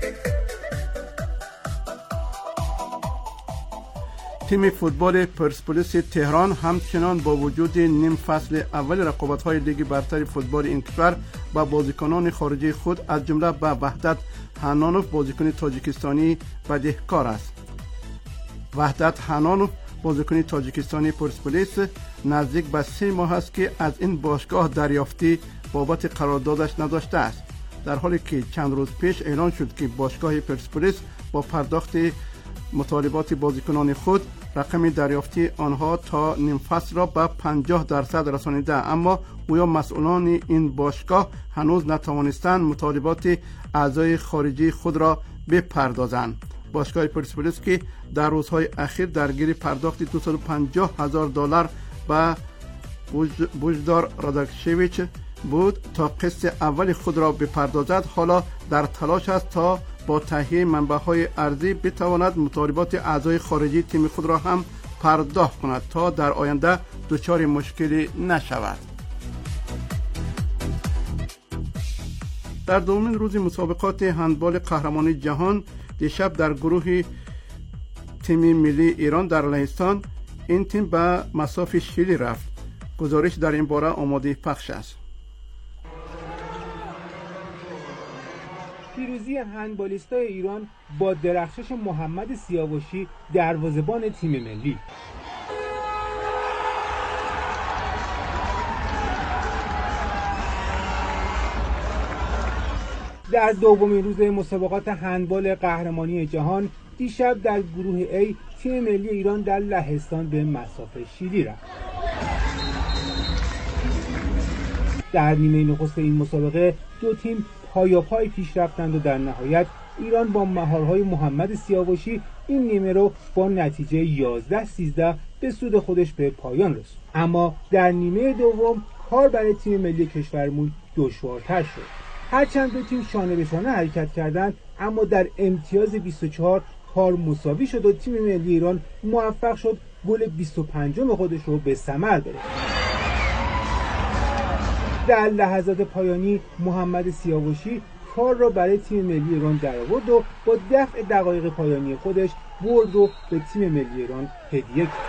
تیم فوتبال پرسپولیس تهران همچنان با وجود نیم فصل اول رقابت‌های لیگ برتر فوتبال این کشور با بازیکنان خارجی خود از جمله به وحدت حنانوف بازیکن تاجیکستانی بدهکار است. وحدت حنانوف بازیکن تاجیکستانی پرسپولیس نزدیک به 3 ماه است که از این باشگاه دریافتی بابت قراردادش نداشته است، در حالی که چند روز پیش اعلان شد که باشگاه پرسپولیس با پرداخت مطالبات بازیکنان خود رقم دریافتی آنها تا نیم فصل را به 50% رسانیده، اما گویا مسئولان این باشگاه هنوز نتوانستند مطالبات اعضای خارجی خود را بپردازند. باشگاه پرسپولیس که در روزهای اخیر درگیر پرداخت $250,000 به بوژدار رادکشویچ بود تا قسط اول خود را بپردازد، حالا در تلاش است تا با تهیه منبع‌های ارزی بتواند مطالبات اعضای خارجی تیم خود را هم پرداخت کند تا در آینده دچار مشکلی نشود. در دومین روز مسابقات هندبال قهرمانی جهان دیشب در گروه تیم ملی ایران در لهستان این تیم به مصاف شیلی رفت. گزارش در این باره آماده پخش است. پیروزی هندبالیستای ایران با درخشش محمد سیاوشی دروازه‌بان تیم ملی. در دومین روز مسابقات هندبال قهرمانی جهان دیشب در گروه A تیم ملی ایران در لهستان به مصاف شیلی رفت. در نیمه نخست این مسابقه دو تیم پایاپای پیش رفتند و در نهایت ایران با مهارهای محمد سیاوشی این نیمه رو با نتیجه 11-13 به سود خودش به پایان رسوند. اما در نیمه دوم کار برای تیم ملی کشورمون دشوارتر شد. هرچند دو تیم شانه به شانه حرکت کردند، اما در امتیاز 24 کار مساوی شد و تیم ملی ایران موفق شد گل 25 خودش رو به ثمر برساند. در لحظات پایانی محمد سیاوشی کار را برای تیم ملی ایران درآورد و با دفع دقایق پایانی خودش برد رو به تیم ملی ایران هدیه کرد.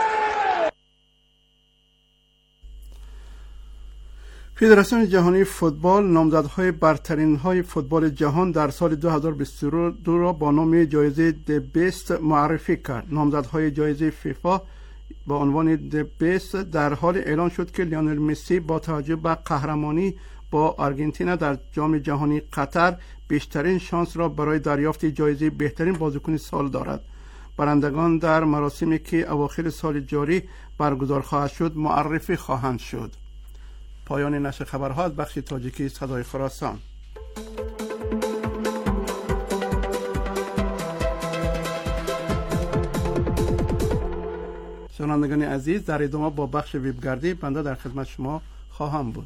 فدراسیون جهانی فوتبال نامزدهای برترین های فوتبال جهان در سال 2022 را با نام جایزه د بیست معرفی کرد. نامزدهای جایزه فیفا با عنوان د بیست در حال اعلان شد که لیونل مسی با توجه به قهرمانی با آرژانتین در جام جهانی قطر بیشترین شانس را برای دریافت جایزه بهترین بازیکن سال دارد. برندگان در مراسمی که اواخر سال جاری برگزار خواهد شد معرفی خواهند شد. پایان نشر خبرها از بخش تاجیکی صدای خراسان. شنوندگان عزیز، در ادامه با بخش وبگردی بنده در خدمت شما خواهم بود.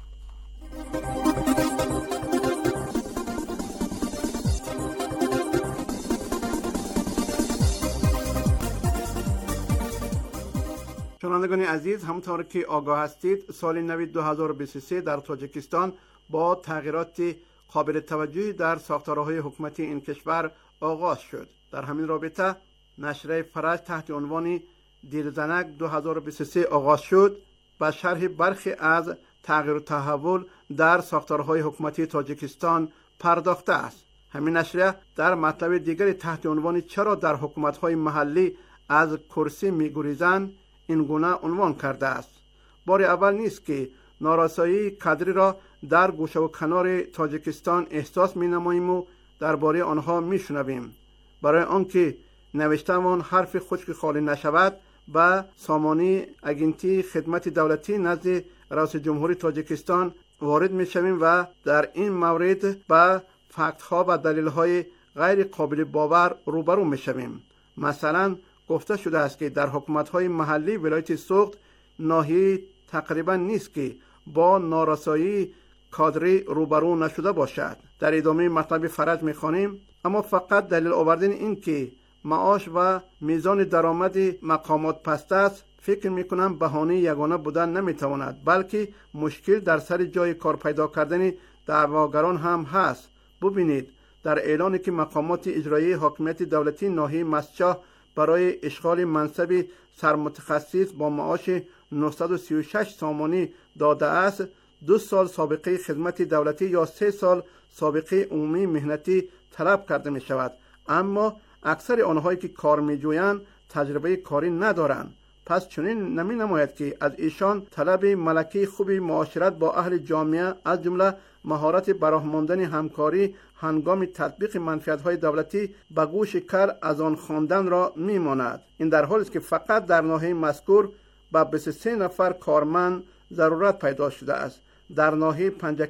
شنوندگان عزیز، همونطور که آگاه هستید سال نو 2023 در تاجیکستان با تغییرات قابل توجهی در ساختارهای حکومتی این کشور آغاز شد. در همین رابطه نشریه فرج تحت عنوان دیرزنک 2023 آغاز شد و شرح برخی از تغییر و تحول در ساختارهای حکومتی تاجیکستان پرداخته است. همین نشریه در مطلب دیگری تحت عنوان چرا در حکومت‌های محلی از کرسی می‌گریزند این گونه عنوان کرده است. بار اول نیست که نارسایی کادری را در گوشه و کنار تاجیکستان احساس می‌نماییم و درباره آنها می‌شنویم. برای آنکه نوشته‌مان حرف خشک خالی نشود و سامانه اگنتی خدمت دولتی نزد رئیس جمهوری تاجیکستان وارد می‌شویم و در این مورد با فکت‌ها و دلیل‌های غیر قابل باور روبرو می‌شویم. مثلا گفته شده است که در حکومت‌های محلی ولایت سوخت ناحیه تقریبا نیست که با نارسایی کادری روبرو نشده باشد. در ادامه مطلب فرج می‌خوانیم اما فقط دلیل آوردن این که معاش و میزان درآمد مقامات پست است فکر می‌کنم بهانه یگانه بودن نمی‌تواند، بلکه مشکل در سر جای کار پیدا کردن دعواگران هم هست. ببینید در اعلانی که مقامات اجرایی حاکمیت دولتی ناحیه مسجد برای اشغال منصب سرمتخصص با معاش 936 سامانی داده است 2 سال سابقه خدمت دولتی یا 3 سال سابقه عمومی مهنتی طلب کرده می شود، اما اکثر آنهایی که کار می جویند تجربه کاری ندارند. پس چنین نمی نماید که از ایشان طلب ملکه خوبی معاشرت با اهل جامعه از جمله مهارت براهماندن همکاری هنگام تطبیق منفعت‌های دولتی به گوش کر از آن خواندن را می‌ماند. این در حالی است که فقط در ناحیه مذکور به 23 نفر کارمند ضرورت پیدا شده است. در ناحیه پنجک